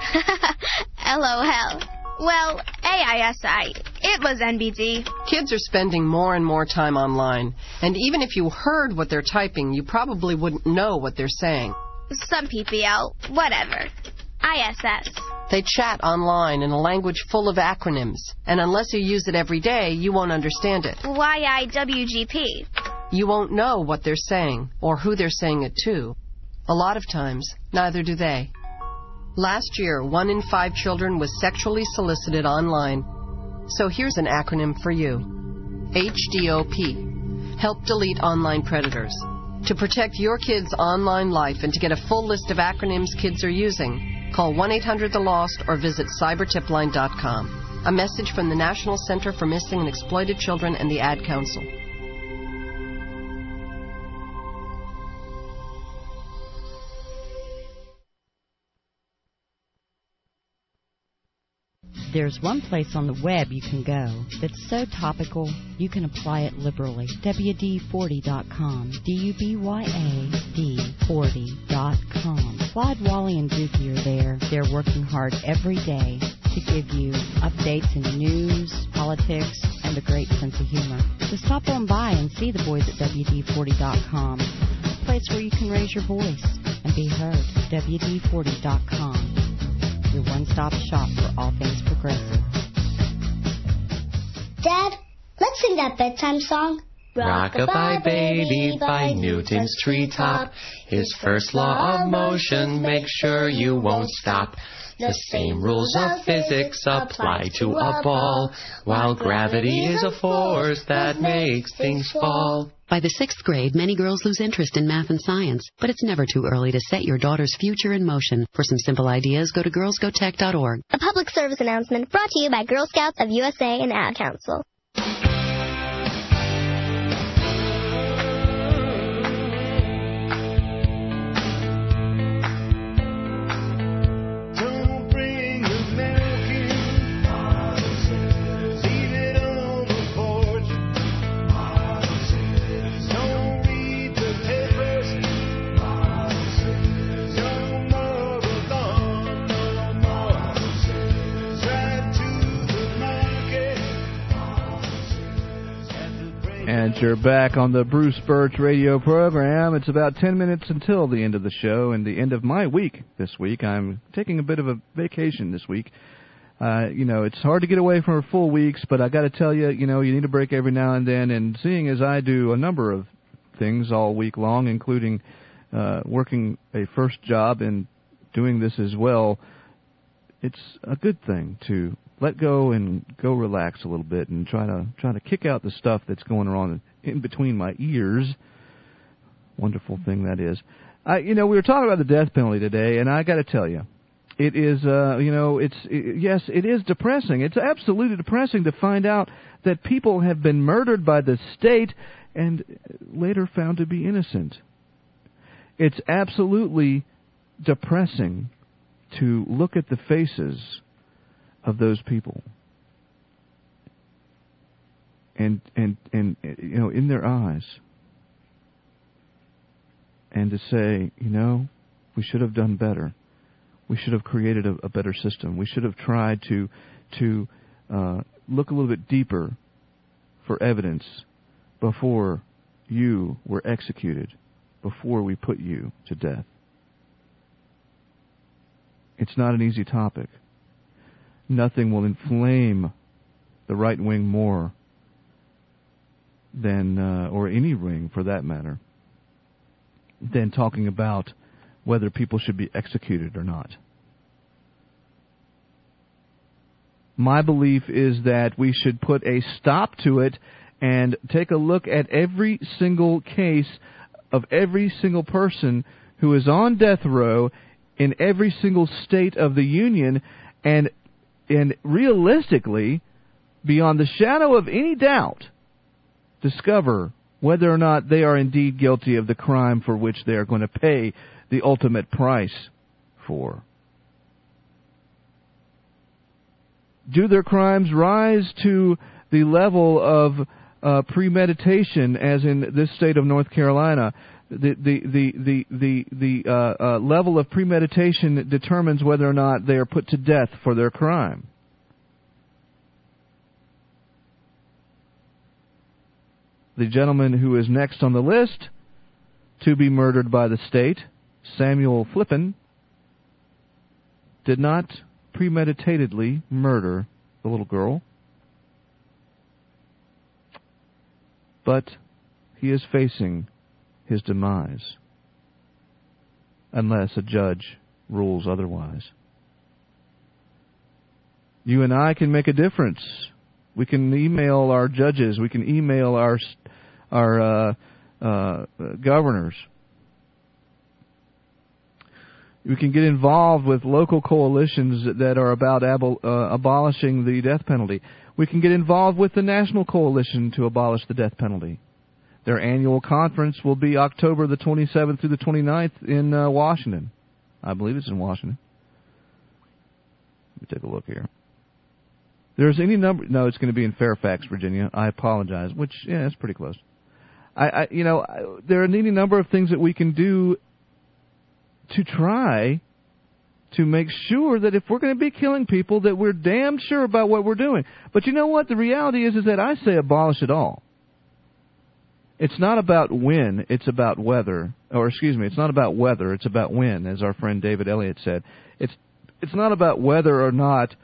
LOL. Well, A I S I. It was N B D. Kids are spending more and more time online, and even if you heard what they're typing, you probably wouldn't know what they're saying. Some P P L, whatever. I S S. They chat online in a language full of acronyms, and unless you use it every day, you won't understand it. Y I W G P. You won't know what they're saying or who they're saying it to. A lot of times, neither do they. Last year, one in five children was sexually solicited online. So here's an acronym for you. H D O P. Help delete online predators. To protect your kids' online life and to get a full list of acronyms kids are using, call one eight hundred the lost or visit cyber tip line dot com. A message from the National Center for Missing and Exploited Children and the Ad Council. There's one place on the web you can go that's so topical you can apply it liberally. W D forty dot com. D U B Y A D forty dot com. Clyde, Wally, and Dookie are there. They're working hard every day to give you updates in news, politics, and a great sense of humor. So stop on by and see the boys at W D forty dot com, a place where you can raise your voice and be heard. W D forty dot com, your one-stop shop for all things progressive. Dad, let's sing that bedtime song. Rock-a-bye baby by Newton's treetop. His first law of motion, make sure you won't stop. The same rules of physics apply to a ball, while gravity is a force that makes things fall. By the sixth grade, many girls lose interest in math and science, but it's never too early to set your daughter's future in motion. For some simple ideas, go to girls go tech dot org. A public service announcement brought to you by Girl Scouts of U S A and Ad Council. And you're back on the Bruce Birch radio program. It's about ten minutes until the end of the show and the end of my week this week. I'm taking a bit of a vacation this week. Uh, you know, it's hard to get away from full weeks, but I got to tell you, you know, you need a break every now and then. And seeing as I do a number of things all week long, including uh, working a first job and doing this as well, it's a good thing to let go and go relax a little bit and try to try to kick out the stuff that's going on in between my ears. Wonderful thing that is. I, you know, we were talking about the death penalty today, and I got to tell you, it is, uh, you know, it's it, yes, it is depressing. It's absolutely depressing to find out that people have been murdered by the state and later found to be innocent. It's absolutely depressing to look at the faces of those people and and and you know, in their eyes, and to say, you know, we should have done better. We should have created a, a better system. We should have tried to to uh, look a little bit deeper for evidence before you were executed, before we put you to death. It's not an easy topic. Nothing will inflame the right wing more than, uh, or any wing for that matter, than talking about whether people should be executed or not. My belief is that we should put a stop to it and take a look at every single case of every single person who is on death row in every single state of the union, and and realistically, beyond the shadow of any doubt, discover whether or not they are indeed guilty of the crime for which they are going to pay the ultimate price for. Do their crimes rise to the level of uh, premeditation, as in this state of North Carolina? The the the the the, the uh, uh, level of premeditation determines whether or not they are put to death for their crime. The gentleman who is next on the list to be murdered by the state, Samuel Flippen, did not premeditatedly murder the little girl, but he is facing his demise unless a judge rules otherwise. You and I can make a difference. We can email our judges. We can email our our uh, uh, governors. We can get involved with local coalitions that are about abol- uh, abolishing the death penalty. We can get involved with the National Coalition to abolish the death penalty. Their annual conference will be October the twenty-seventh through the twenty-ninth in uh, Washington. I believe it's in Washington. Let me take a look here. There's any number... No, it's going to be in Fairfax, Virginia. I apologize. Which, yeah, it's pretty close. I, I you know, I, there are any number of things that we can do to try to make sure that if we're going to be killing people, that we're damn sure about what we're doing. But you know what? The reality is, is that I say abolish it all. It's not about when, it's about whether. Or excuse me, it's not about whether, it's about when, as our friend David Elliott said. It's it's not about whether or not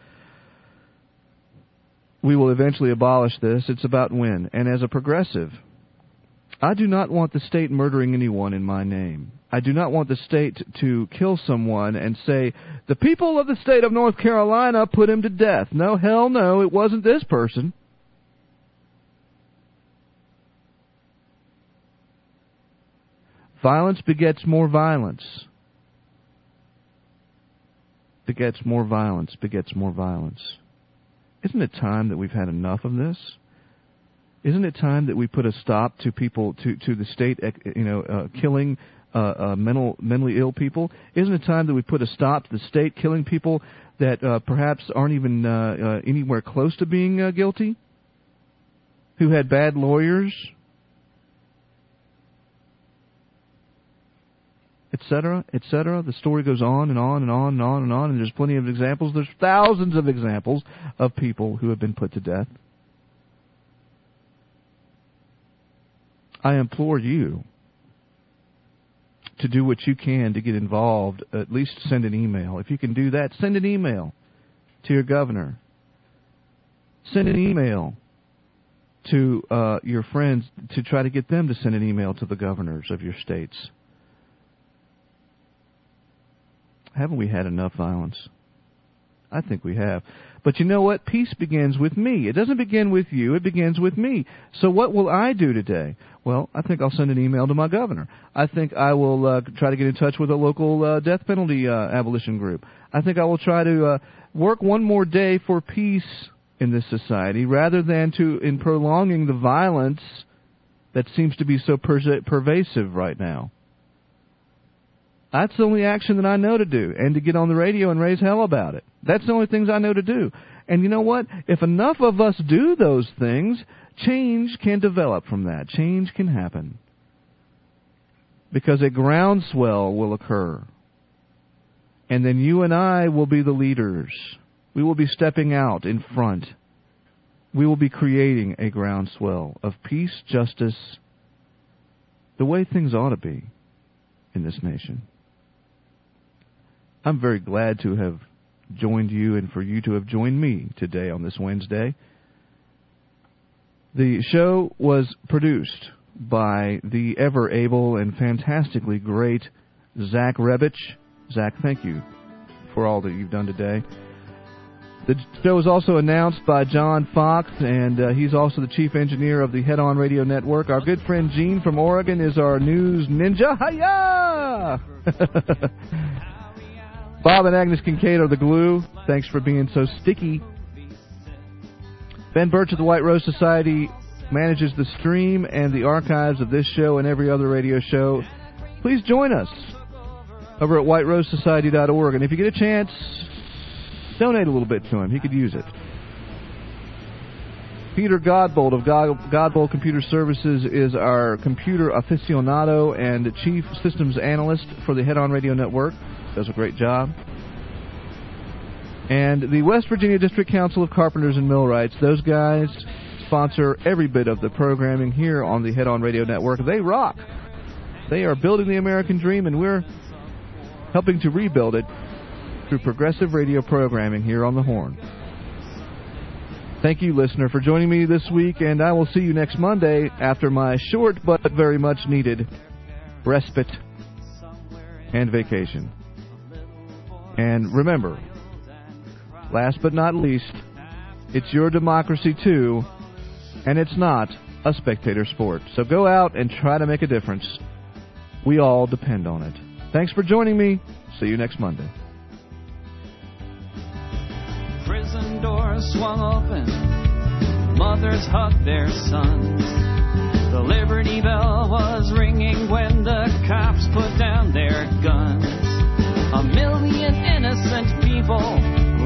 we will eventually abolish this. It's about when. And as a progressive, I do not want the state murdering anyone in my name. I do not want the state to kill someone and say, the people of the state of North Carolina put him to death. No, hell no, it wasn't this person. Violence begets more violence. Begets more violence, begets more violence. Isn't it time that we've had enough of this? Isn't it time that we put a stop to people, to, to the state, you know, uh, killing uh, uh, mental, mentally ill people? Isn't it time that we put a stop to the state killing people that uh, perhaps aren't even uh, uh, anywhere close to being uh, guilty? Who had bad lawyers? Etc., et cetera. The story goes on and on and on and on and on, and there's plenty of examples. There's thousands of examples of people who have been put to death. I implore you to do what you can to get involved. At least send an email. If you can do that, send an email to your governor. Send an email to uh, your friends to try to get them to send an email to the governors of your states. Haven't we had enough violence? I think we have. But you know what? Peace begins with me. It doesn't begin with you. It begins with me. So what will I do today? Well, I think I'll send an email to my governor. I think I will uh, try to get in touch with a local uh, death penalty uh, abolition group. I think I will try to uh, work one more day for peace in this society rather than to in prolonging the violence that seems to be so per- pervasive right now. That's the only action that I know to do, and to get on the radio and raise hell about it. That's the only things I know to do. And you know what? If enough of us do those things, change can develop from that. Change can happen. Because a groundswell will occur. And then you and I will be the leaders. We will be stepping out in front. We will be creating a groundswell of peace, justice, the way things ought to be in this nation. I'm very glad to have joined you and for you to have joined me today on this Wednesday. The show was produced by the ever able and fantastically great Zach Rebich. Zach, thank you for all that you've done today. The show was also announced by John Fox, and uh, he's also the chief engineer of the Head On Radio Network. Our good friend Gene from Oregon is our news ninja. Hiya! Bob and Agnes Kincaid are the glue. Thanks for being so sticky. Ben Birch of the White Rose Society manages the stream and the archives of this show and every other radio show. Please join us over at white rose society dot org. And if you get a chance, donate a little bit to him. He could use it. Peter Godbold of God, Godbold Computer Services is our computer aficionado and chief systems analyst for the Head On Radio Network. Does a great job. And the West Virginia District Council of Carpenters and Millwrights, those guys sponsor every bit of the programming here on the Head On Radio Network. They rock. They are building the American dream, and we're helping to rebuild it through progressive radio programming here on the Horn. Thank you, listener, for joining me this week, and I will see you next Monday after my short but very much needed respite and vacation. And remember, last but not least, it's your democracy too, and it's not a spectator sport. So go out and try to make a difference. We all depend on it. Thanks for joining me. See you next Monday. Prison doors swung open, mothers hugged their sons.